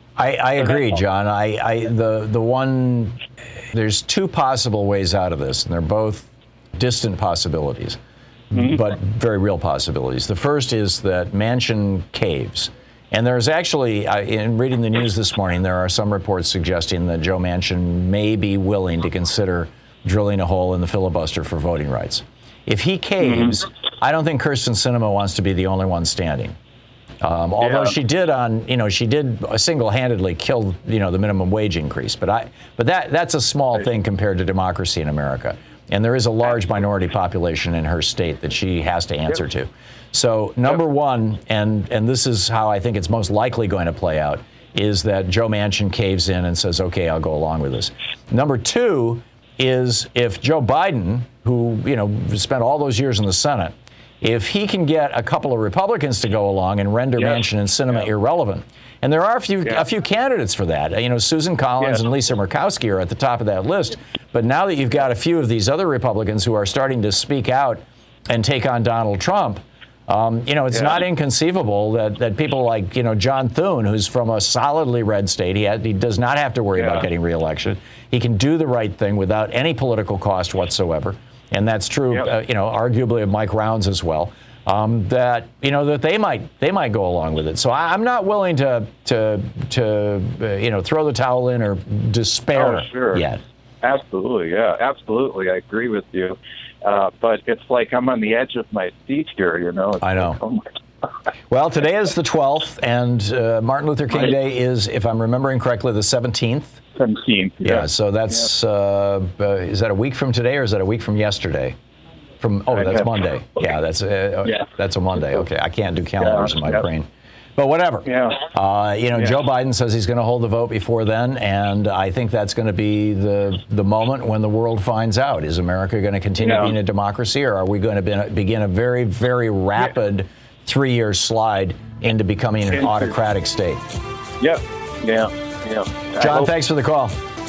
I, I agree, John. I, I the the one there's two possible ways out of this, and they're both distant possibilities, mm-hmm. but very real possibilities. The first is that Manchin caves. And there's actually, uh, in reading the news this morning, there are some reports suggesting that Joe Manchin may be willing to consider drilling a hole in the filibuster for voting rights. If he caves, mm-hmm. I don't think Kyrsten Sinema wants to be the only one standing. Um, although yeah. she did on, you know, she did single-handedly kill, you know, the minimum wage increase. But I, but that that's a small right. thing compared to democracy in America. And there is a large minority population in her state that she has to answer yep. to. So number yep. one, and, and this is how I think it's most likely going to play out, is that Joe Manchin caves in and says, okay, I'll go along with this. Number two is if Joe Biden, who, you know, spent all those years in the Senate, if he can get a couple of Republicans to go along and render yes. Manchin and Sinema yeah. irrelevant. And there are a few yeah. a few candidates for that. You know, Susan Collins yes. and Lisa Murkowski are at the top of that list. But now that you've got a few of these other Republicans who are starting to speak out and take on Donald Trump, um, you know, it's yeah. not inconceivable that, that people like, you know, John Thune, who's from a solidly red state, he, had, he does not have to worry yeah. about getting reelection. He can do the right thing without any political cost whatsoever. And that's true, yep. uh, you know, arguably of Mike Rounds as well. Um, that you know that they might they might go along with it. So I, I'm not willing to to to uh, you know throw the towel in or despair oh, sure. yet. Absolutely, yeah, absolutely. I agree with you. Uh, but it's like I'm on the edge of my seat here. You know. It's I know. Like, oh my God. Well, today is the twelfth, and uh, Martin Luther King right. Day is, if I'm remembering correctly, the seventeenth. seventeenth. Yeah. yeah so that's yeah. uh, uh, is that a week from today, or is that a week from yesterday? From oh, that's Monday. Yeah, that's uh, yeah. that's a Monday. Okay, I can't do calendars yeah, in my yeah. brain, but whatever. Yeah. Uh, you know, yeah. Joe Biden says he's going to hold the vote before then, and I think that's going to be the the moment when the world finds out: is America going to continue yeah. being a democracy, or are we going to be, begin a very, very rapid yeah. three-year slide into becoming an autocratic state? Yep. Yeah. Yeah. John, thanks for the call.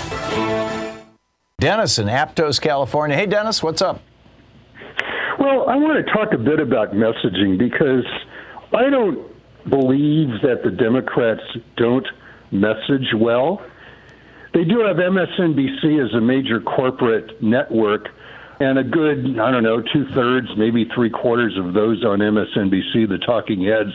Dennis in Aptos, California. Hey, Dennis, what's up? Well, I want to talk a bit about messaging because I don't believe that the Democrats don't message well. They do have M S N B C as a major corporate network, and a good, I don't know, two-thirds, maybe three-quarters of those on M S N B C, the talking heads,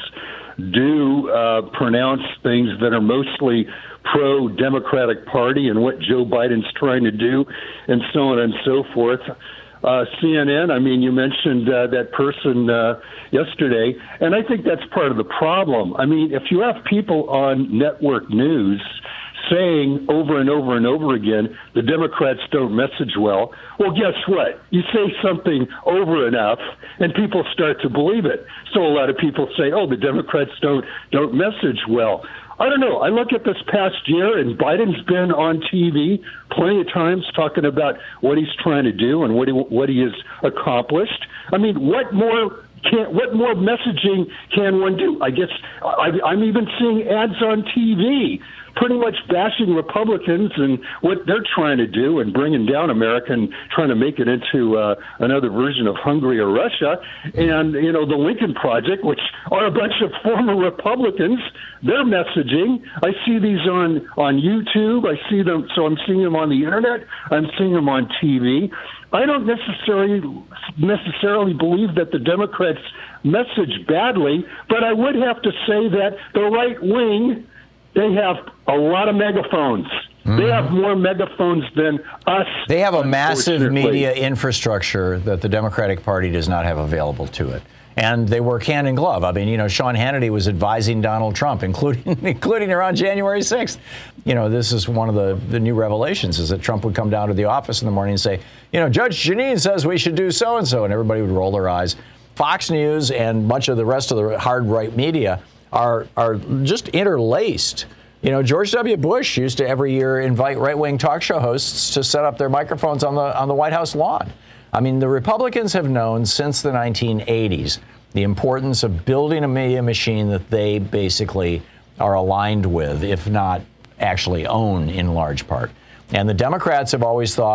do uh, pronounce things that are mostly pro-Democratic Party and what Joe Biden's trying to do, and so on and so forth. Uh, C N N, I mean, you mentioned uh, that person uh, yesterday, and I think that's part of the problem. I mean, if you have people on network news saying over and over and over again, the Democrats don't message well, well, guess what? You say something over enough, and people start to believe it. So a lot of people say, oh, the Democrats don't don't message well. I don't know. I look at this past year, and Biden's been on T V plenty of times talking about what he's trying to do and what he, what he has accomplished. I mean, what more can what more messaging can one do? I guess I, I'm even seeing ads on T V pretty much bashing Republicans and what they're trying to do and bringing down America and trying to make it into uh, another version of Hungary or Russia. And, you know, the Lincoln Project, which are a bunch of former Republicans, they're messaging. I see these on, on YouTube. I see them. So I'm seeing them on the Internet. I'm seeing them on T V. I don't necessarily necessarily believe that the Democrats message badly, but I would have to say that the right wing, they have a lot of megaphones. Mm-hmm. They have more megaphones than us. They have a massive media infrastructure that the Democratic Party does not have available to it. And they work hand in glove. I mean, you know, Sean Hannity was advising Donald Trump, including including around January sixth. You know, this is one of the, the new revelations, is that Trump would come down to the office in the morning and say, you know, Judge Jeanine says we should do so-and-so, and everybody would roll their eyes. Fox News and much of the rest of the hard right media are are just interlaced. You know, George W. Bush used to every year invite right-wing talk show hosts to set up their microphones on the on the White House lawn. I mean, the Republicans have known since the nineteen eighties the importance of building a media machine that they basically are aligned with, if not actually own in large part. And the Democrats have always thought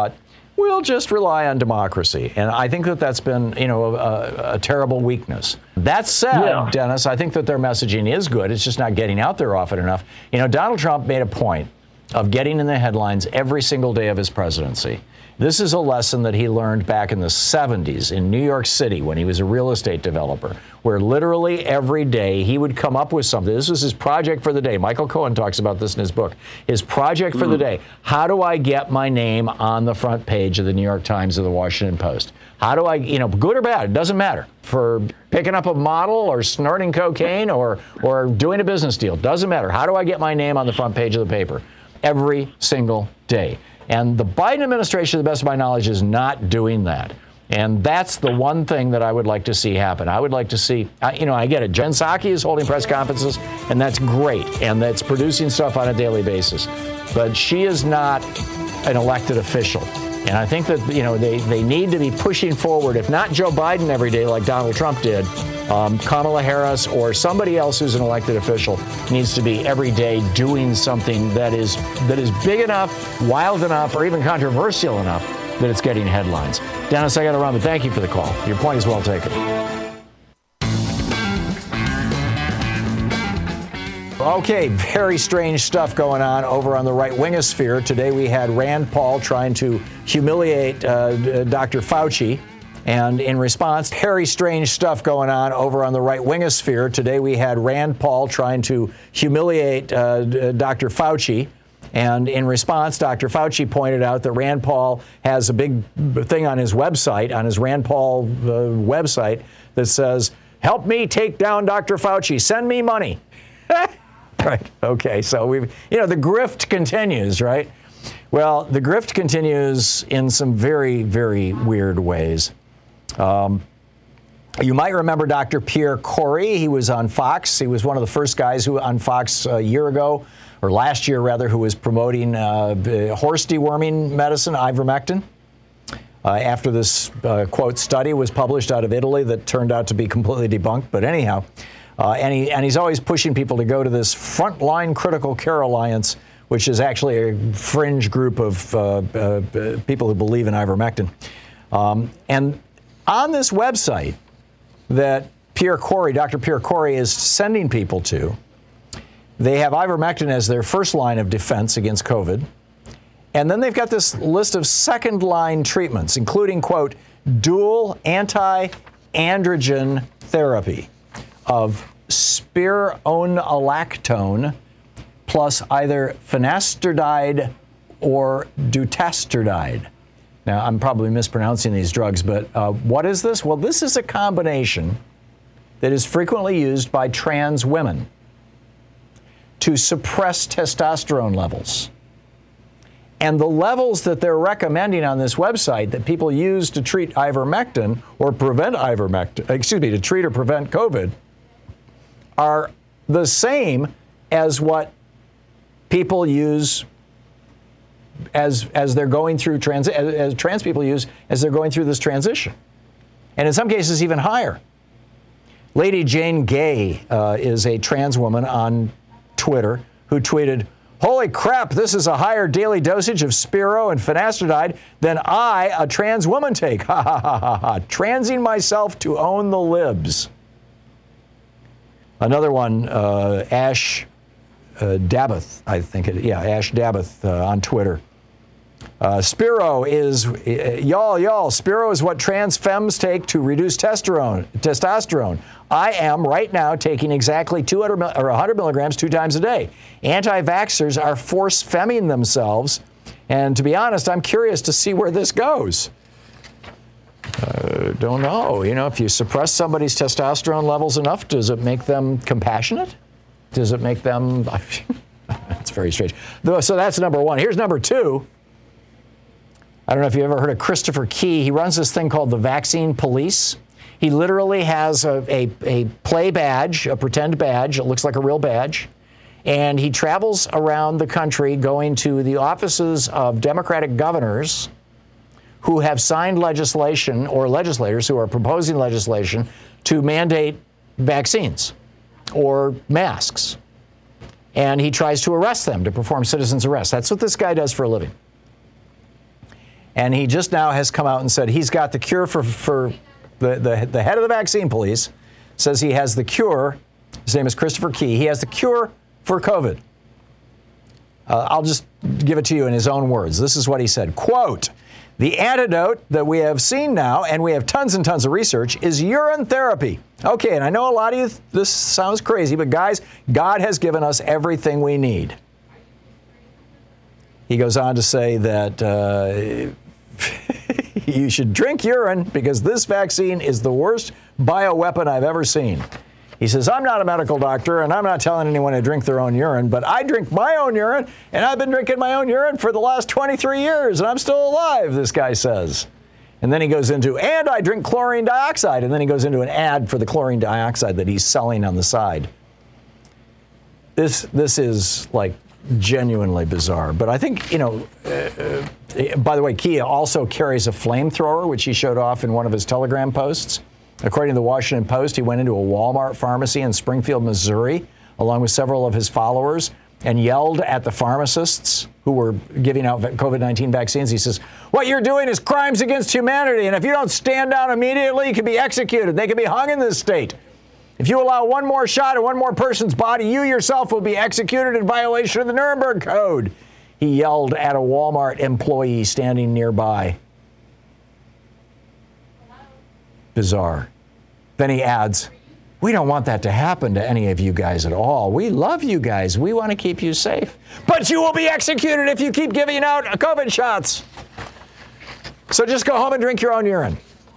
we'll just rely on democracy. And I think that that's been, you know, a, a terrible weakness. That said, yeah. Dennis, I think that their messaging is good. It's just not getting out there often enough. You know, Donald Trump made a point of getting in the headlines every single day of his presidency. This is a lesson that he learned back in the seventies in New York City when he was a real estate developer, where literally every day he would come up with something. This was his project for the day. Michael Cohen talks about this in his book. His project for mm. the day. How do I get my name on the front page of the New York Times or the Washington Post? How do I, you know, good or bad, it doesn't matter. For picking up a model or snorting cocaine or, or doing a business deal, doesn't matter. How do I get my name on the front page of the paper? Every single day. And the Biden administration, to the best of my knowledge, is not doing that. And that's the one thing that I would like to see happen. I would like to see, you know, I get it. Jen Psaki is holding press conferences, and that's great. And that's producing stuff on a daily basis. But she is not an elected official. And I think that, you know, they, they need to be pushing forward, if not Joe Biden every day like Donald Trump did, um, Kamala Harris or somebody else who's an elected official needs to be every day doing something that is that is big enough, wild enough, or even controversial enough that it's getting headlines. Dennis, I got to run, but thank you for the call. Your point is well taken. Okay, very strange stuff going on over on the right-wingosphere. Today we had Rand Paul trying to humiliate uh, Doctor Fauci. And in response, very strange stuff going on over on the right-wingosphere. Today we had Rand Paul trying to humiliate uh, Doctor Fauci. And in response, Doctor Fauci pointed out that Rand Paul has a big thing on his website, on his Rand Paul uh, website, that says, "Help me take down Doctor Fauci. Send me money." Right. Okay. So we've, you know, the grift continues, right? Well, the grift continues in some very, very weird ways. Um, you might remember Doctor Pierre Kory. He was on Fox. He was one of the first guys who on Fox a year ago, or last year rather, who was promoting uh, horse deworming medicine, ivermectin. Uh, after this, uh, quote, study was published out of Italy that turned out to be completely debunked. But anyhow, uh, and, he, and he's always pushing people to go to this Frontline Critical Care Alliance, which is actually a fringe group of uh, uh, people who believe in ivermectin. Um, and on this website that Pierre Kory, Doctor Pierre Kory is sending people to, they have ivermectin as their first line of defense against COVID. And then they've got this list of second-line treatments, including, quote, dual anti-androgen therapy of spironolactone plus either finasteride or dutasteride. Now, I'm probably mispronouncing these drugs, but uh, what is this? Well, this is a combination that is frequently used by trans women to suppress testosterone levels. And the levels that they're recommending on this website that people use to treat ivermectin or prevent ivermectin, excuse me, to treat or prevent COVID are the same as what people use as as they're going through trans as, as trans people use as they're going through this transition, and in some cases even higher. Lady Jane Gay uh, is a trans woman on Twitter who tweeted, "Holy crap, this is a higher daily dosage of Spiro and finasteride than I, a trans woman, take. Ha ha ha ha ha. Transing myself to own the libs." Another one, uh, Ash uh, Dabbeth, I think it, yeah, Ash Dabbeth uh, on Twitter. Uh, Spiro is, uh, y'all, y'all, Spiro is what trans femmes take to reduce testosterone. Testosterone. I am right now taking exactly two hundred or one hundred milligrams two times a day. Anti-vaxxers are force-femming themselves, and to be honest, I'm curious to see where this goes. Uh, don't know. You know, if you suppress somebody's testosterone levels enough, does it make them compassionate? Does it make them... That's very strange. So that's number one. Here's number two. I don't know if you ever heard of Christopher Key. He runs this thing called the Vaccine Police. He literally has a, a, a play badge, a pretend badge. It looks like a real badge. And he travels around the country going to the offices of Democratic governors who have signed legislation, or legislators who are proposing legislation to mandate vaccines or masks. And he tries to arrest them, to perform citizen's arrest. That's what this guy does for a living. And he just now has come out and said he's got the cure for, for the, the, the head of the vaccine police, says he has the cure. His name is Christopher Key. He has the cure for COVID. Uh, I'll just give it to you in his own words. This is what he said, quote, "The antidote that we have seen now, and we have tons and tons of research, is urine therapy." Okay, and I know a lot of you, this sounds crazy, but guys, God has given us everything we need. He goes on to say that uh, you should drink urine because this vaccine is the worst bioweapon I've ever seen. He says, "I'm not a medical doctor, and I'm not telling anyone to drink their own urine, but I drink my own urine, and I've been drinking my own urine for the last twenty-three years, and I'm still alive," this guy says. And then he goes into, "and I drink chlorine dioxide," and then he goes into an ad for the chlorine dioxide that he's selling on the side. This, this is, like, genuinely bizarre. But I think, you know, uh, uh, by the way, Kia also carries a flamethrower, which he showed off in one of his Telegram posts. According to the Washington Post, he went into a Walmart pharmacy in Springfield, Missouri, along with several of his followers, and yelled at the pharmacists who were giving out COVID nineteen vaccines. He says, "What you're doing is crimes against humanity, and if you don't stand down immediately, you can be executed. They can be hung in this state. If you allow one more shot in one more person's body, you yourself will be executed in violation of the Nuremberg Code," he yelled at a Walmart employee standing nearby. Bizarre. Then he adds, "We don't want that to happen to any of you guys at all. We love you guys. We want to keep you safe. But you will be executed if you keep giving out COVID shots. So just go home and drink your own urine."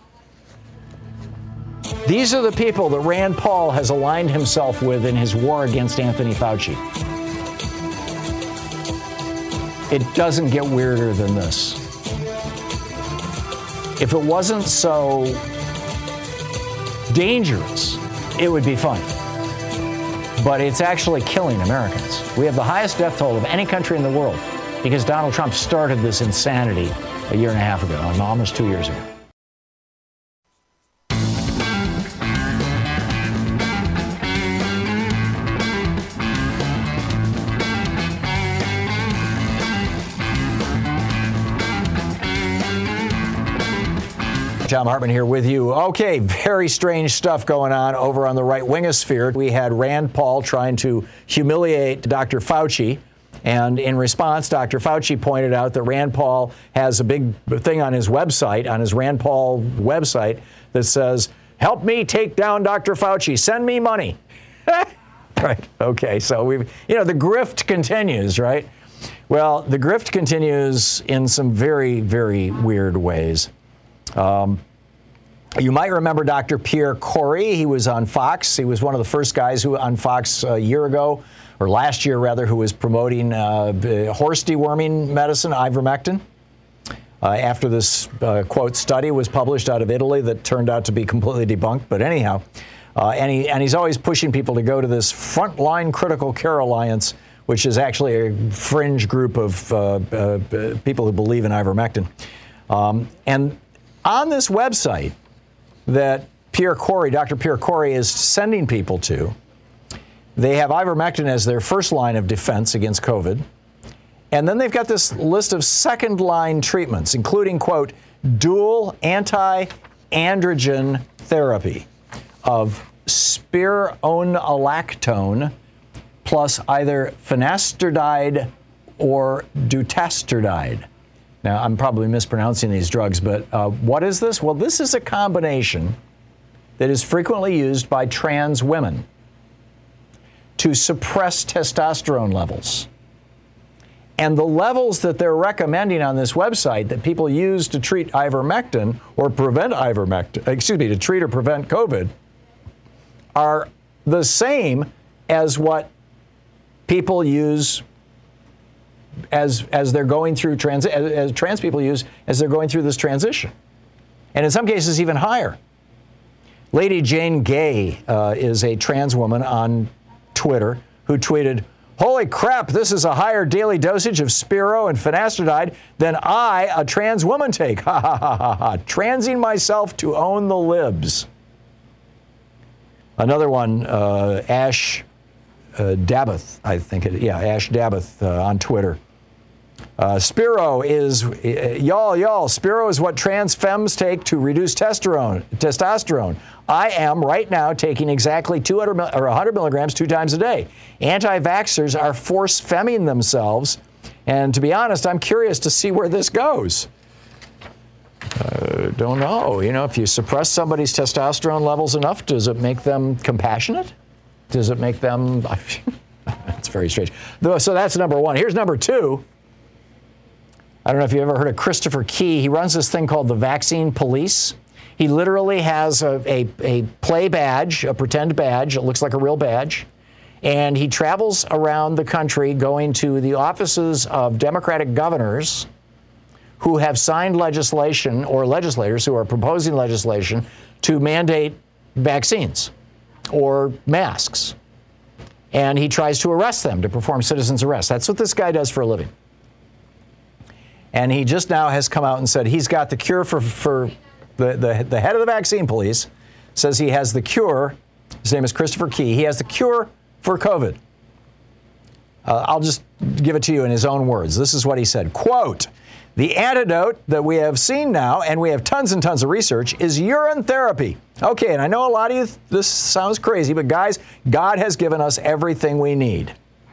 These are the people that Rand Paul has aligned himself with in his war against Anthony Fauci. It doesn't get weirder than this. If it wasn't so dangerous, it would be funny. But it's actually killing Americans. We have the highest death toll of any country in the world because Donald Trump started this insanity a year and a half ago, almost two years ago. Thom Hartmann here with you. Okay, very strange stuff going on over on the right-wingosphere. We had Rand Paul trying to humiliate Doctor Fauci, and in response, Doctor Fauci pointed out that Rand Paul has a big thing on his website, on his Rand Paul website, that says, "Help me take down Doctor Fauci. Send me money." Right, okay, so we've, you know, the grift continues, right? Well, the grift continues in some very, very weird ways. Um, you might remember Doctor Pierre Kory. He was on Fox. He was one of the first guys who on Fox a year ago, or last year rather, who was promoting uh, horse deworming medicine, ivermectin. Uh, after this, uh, quote, study was published out of Italy that turned out to be completely debunked. But anyhow, uh, and, he, and he's always pushing people to go to this Frontline Critical Care Alliance, which is actually a fringe group of uh, uh, people who believe in ivermectin. Um, and on this website that Pierre Kory, Doctor Pierre Kory is sending people to, they have ivermectin as their first line of defense against COVID. And then they've got this list of second line treatments, including, quote, dual anti-androgen therapy of spironolactone plus either finasteride or dutasteride. Now, I'm probably mispronouncing these drugs, but uh, what is this? Well, this is a combination that is frequently used by trans women to suppress testosterone levels. And the levels that they're recommending on this website that people use to treat ivermectin or prevent ivermectin, excuse me, to treat or prevent COVID are the same as what people use as as they're going through trans as, as trans people use as they're going through this transition, and in some cases even higher. Lady Jane Gay uh, is a trans woman on Twitter who tweeted, "Holy crap, this is a higher daily dosage of Spiro and finasteride than I, a trans woman, take. Ha ha ha ha ha. Transing myself to own the libs." Another one, uh, Ash uh, Dabbeth, I think it, yeah, Ash Dabbeth uh, on Twitter. Uh, Spiro is, uh, y'all, y'all, Spiro is what trans femmes take to reduce testosterone. testosterone. I am right now taking exactly two hundred or one hundred milligrams two times a day. Anti-vaxxers are force-femming themselves. And to be honest, I'm curious to see where this goes. Uh, don't know. You know, if you suppress somebody's testosterone levels enough, does it make them compassionate? Does it make them... It's very strange. So that's number one. Here's number two. I don't know if you ever heard of Christopher Key. He runs this thing called the Vaccine Police. He literally has a, a, a play badge, a pretend badge. It looks like a real badge. And he travels around the country going to the offices of Democratic governors who have signed legislation, or legislators who are proposing legislation to mandate vaccines or masks. And he tries to arrest them, to perform citizen's arrest. That's what this guy does for a living. And he just now has come out and said he's got the cure for, for the, the, the head of the Vaccine Police, says he has the cure. His name is Christopher Key. He has the cure for COVID. Uh, I'll just give it to you in his own words. This is what he said, quote, the antidote that we have seen now, and we have tons and tons of research, is urine therapy. Okay, and I know a lot of you, this sounds crazy, but guys, God has given us everything we need.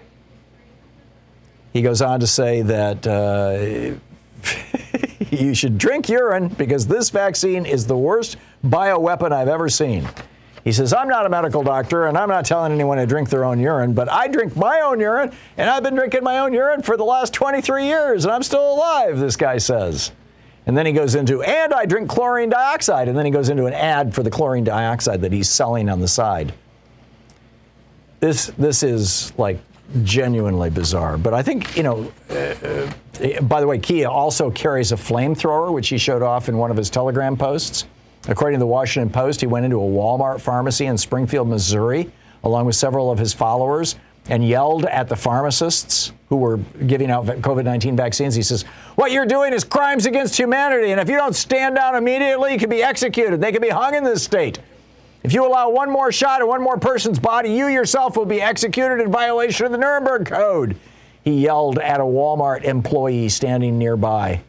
He goes on to say that uh, you should drink urine because this vaccine is the worst bioweapon I've ever seen. He says, I'm not a medical doctor, and I'm not telling anyone to drink their own urine, but I drink my own urine, and I've been drinking my own urine for the last twenty-three years, and I'm still alive, this guy says. And then he goes into, and I drink chlorine dioxide, and then he goes into an ad for the chlorine dioxide that he's selling on the side. This, this is, like, genuinely bizarre. But I think, you know, uh, uh, by the way, Kia also carries a flamethrower, which he showed off in one of his Telegram posts. According to the Washington Post, he went into a Walmart pharmacy in Springfield, Missouri, along with several of his followers, and yelled at the pharmacists who were giving out COVID nineteen vaccines. He says, what you're doing is crimes against humanity, and if you don't stand down immediately, you can be executed. They can be hung in this state. If you allow one more shot in one more person's body, you yourself will be executed in violation of the Nuremberg Code. He yelled at a Walmart employee standing nearby.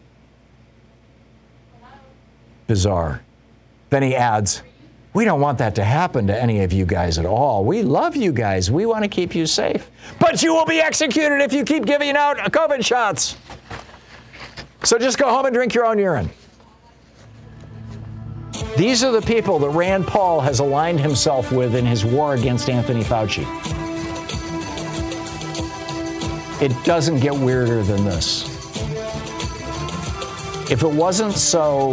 Bizarre. Then he adds, we don't want that to happen to any of you guys at all. We love you guys. We want to keep you safe. But you will be executed if you keep giving out COVID shots. So just go home and drink your own urine. These are the people that Rand Paul has aligned himself with in his war against Anthony Fauci. It doesn't get weirder than this. If it wasn't so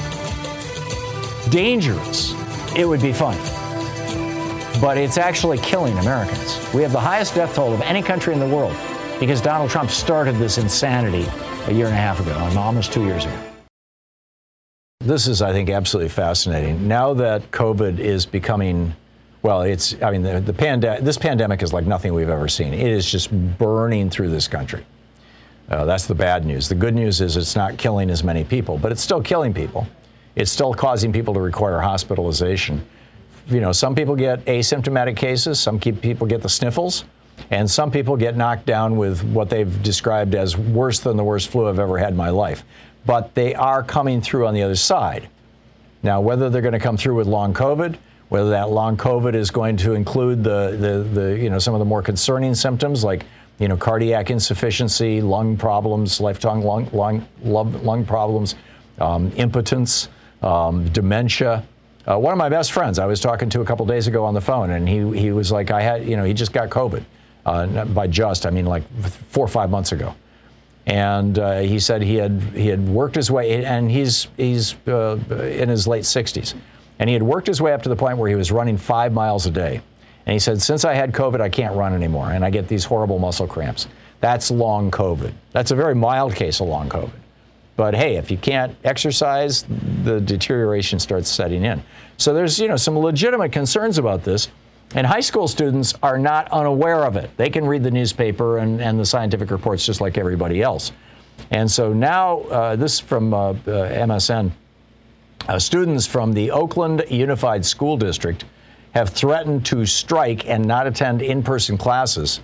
dangerous, it would be fun. But it's actually killing Americans. We have the highest death toll of any country in the world because Donald Trump started this insanity a year and a half ago, almost two years ago. This is, I think, absolutely fascinating. Now that COVID is becoming, well, it's, I mean, the, the pande- this pandemic is like nothing we've ever seen. It is just burning through this country. Uh, that's the bad news. The good news is it's not killing as many people, but it's still killing people. It's still causing people to require hospitalization. You know, some people get asymptomatic cases, some people get the sniffles, and some people get knocked down with what they've described as worse than the worst flu I've ever had in my life. But they are coming through on the other side. Now, whether they're going to come through with long COVID, whether that long COVID is going to include the, the, the you know, some of the more concerning symptoms like, you know, cardiac insufficiency, lung problems, lifelong lung, lung, lung, lung problems, um, impotence, um, dementia. Uh, one of my best friends I was talking to a couple days ago on the phone, and he, he was like, I had, you know, he just got COVID. Uh, by just, I mean like four or five months ago. And uh, he said he had he had worked his way, and he's he's uh, in his late sixties, and he had worked his way up to the point where he was running five miles a day. And he said, since I had COVID, I can't run anymore, and I get these horrible muscle cramps. That's long COVID. That's a very mild case of long COVID. But hey, if you can't exercise, the deterioration starts setting in. So there's you know some legitimate concerns about this. And high school students are not unaware of it. They can read the newspaper and, and the scientific reports just like everybody else. And so now, uh, this from uh, uh, M S N, uh, students from the Oakland Unified School District have threatened to strike and not attend in-person classes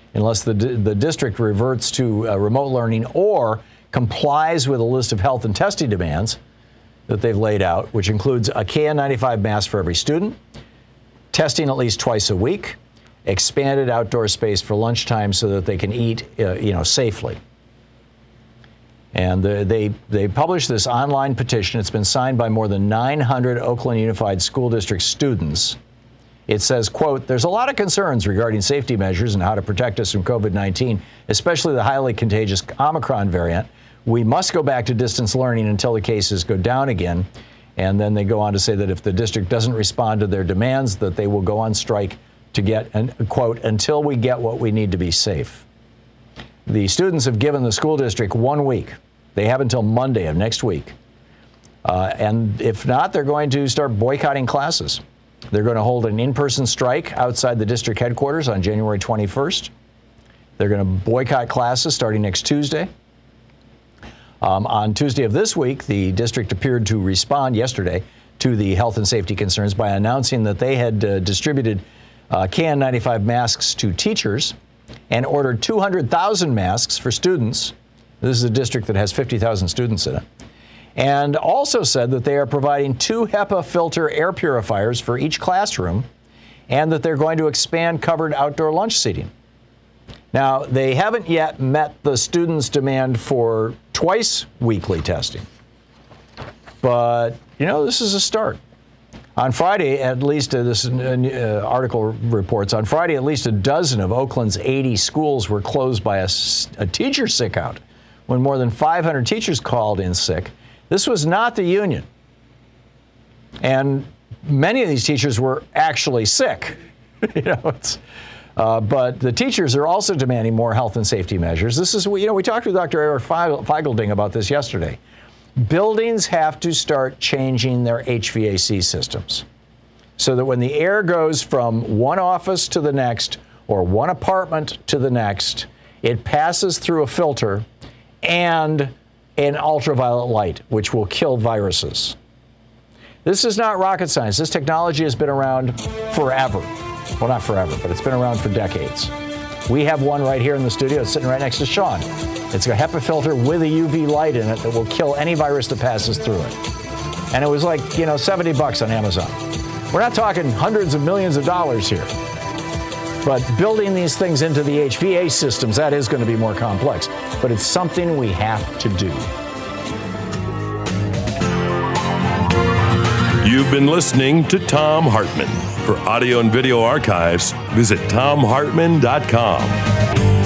unless the, the district reverts to uh, remote learning or complies with a list of health and testing demands that they've laid out, which includes a K N ninety-five mask for every student, testing at least twice a week, expanded outdoor space for lunchtime so that they can eat, uh, you know, safely. And the, they they published this online petition. It's been signed by more than nine hundred Oakland Unified School District students. It says, quote, "There's a lot of concerns regarding safety measures and how to protect us from COVID nineteen, especially the highly contagious Omicron variant. We must go back to distance learning until the cases go down again." And then they go on to say that if the district doesn't respond to their demands, that they will go on strike to get, and quote, "until we get what we need to be safe." The students have given the school district one week. They have until Monday of next week. Uh, and if not, they're going to start boycotting classes. They're going to hold an in-person strike outside the district headquarters on January twenty-first. They're going to boycott classes starting next Tuesday. Um, on Tuesday of this week, the district appeared to respond yesterday to the health and safety concerns by announcing that they had uh, distributed uh, K N ninety-five masks to teachers and ordered two hundred thousand masks for students. This is a district that has fifty thousand students in it. And also said that they are providing two HEPA filter air purifiers for each classroom and that they're going to expand covered outdoor lunch seating. Now, they haven't yet met the students' demand for twice weekly testing. But, you know, this is a start. On Friday, at least uh, this uh, article reports, on Friday, at least a dozen of Oakland's eighty schools were closed by a, a teacher sick out when more than five hundred teachers called in sick. This was not the union. And many of these teachers were actually sick. you know, it's, uh, but the teachers are also demanding more health and safety measures. This is, you know, we talked with Doctor Eric Feigelding about this yesterday. Buildings have to start changing their H V A C systems so that when the air goes from one office to the next or one apartment to the next, it passes through a filter and an ultraviolet light, which will kill viruses. This is not rocket science. This technology has been around forever. Well, not forever, but it's been around for decades. We have one right here in the studio. It's sitting right next to Sean. It's a HEPA filter with a U V light in it that will kill any virus that passes through it. And it was like, you know, seventy bucks on Amazon. We're not talking hundreds of millions of dollars here. But building these things into the H V A systems, that is going to be more complex. But it's something we have to do. You've been listening to Thom Hartmann. For audio and video archives, visit thom hartmann dot com.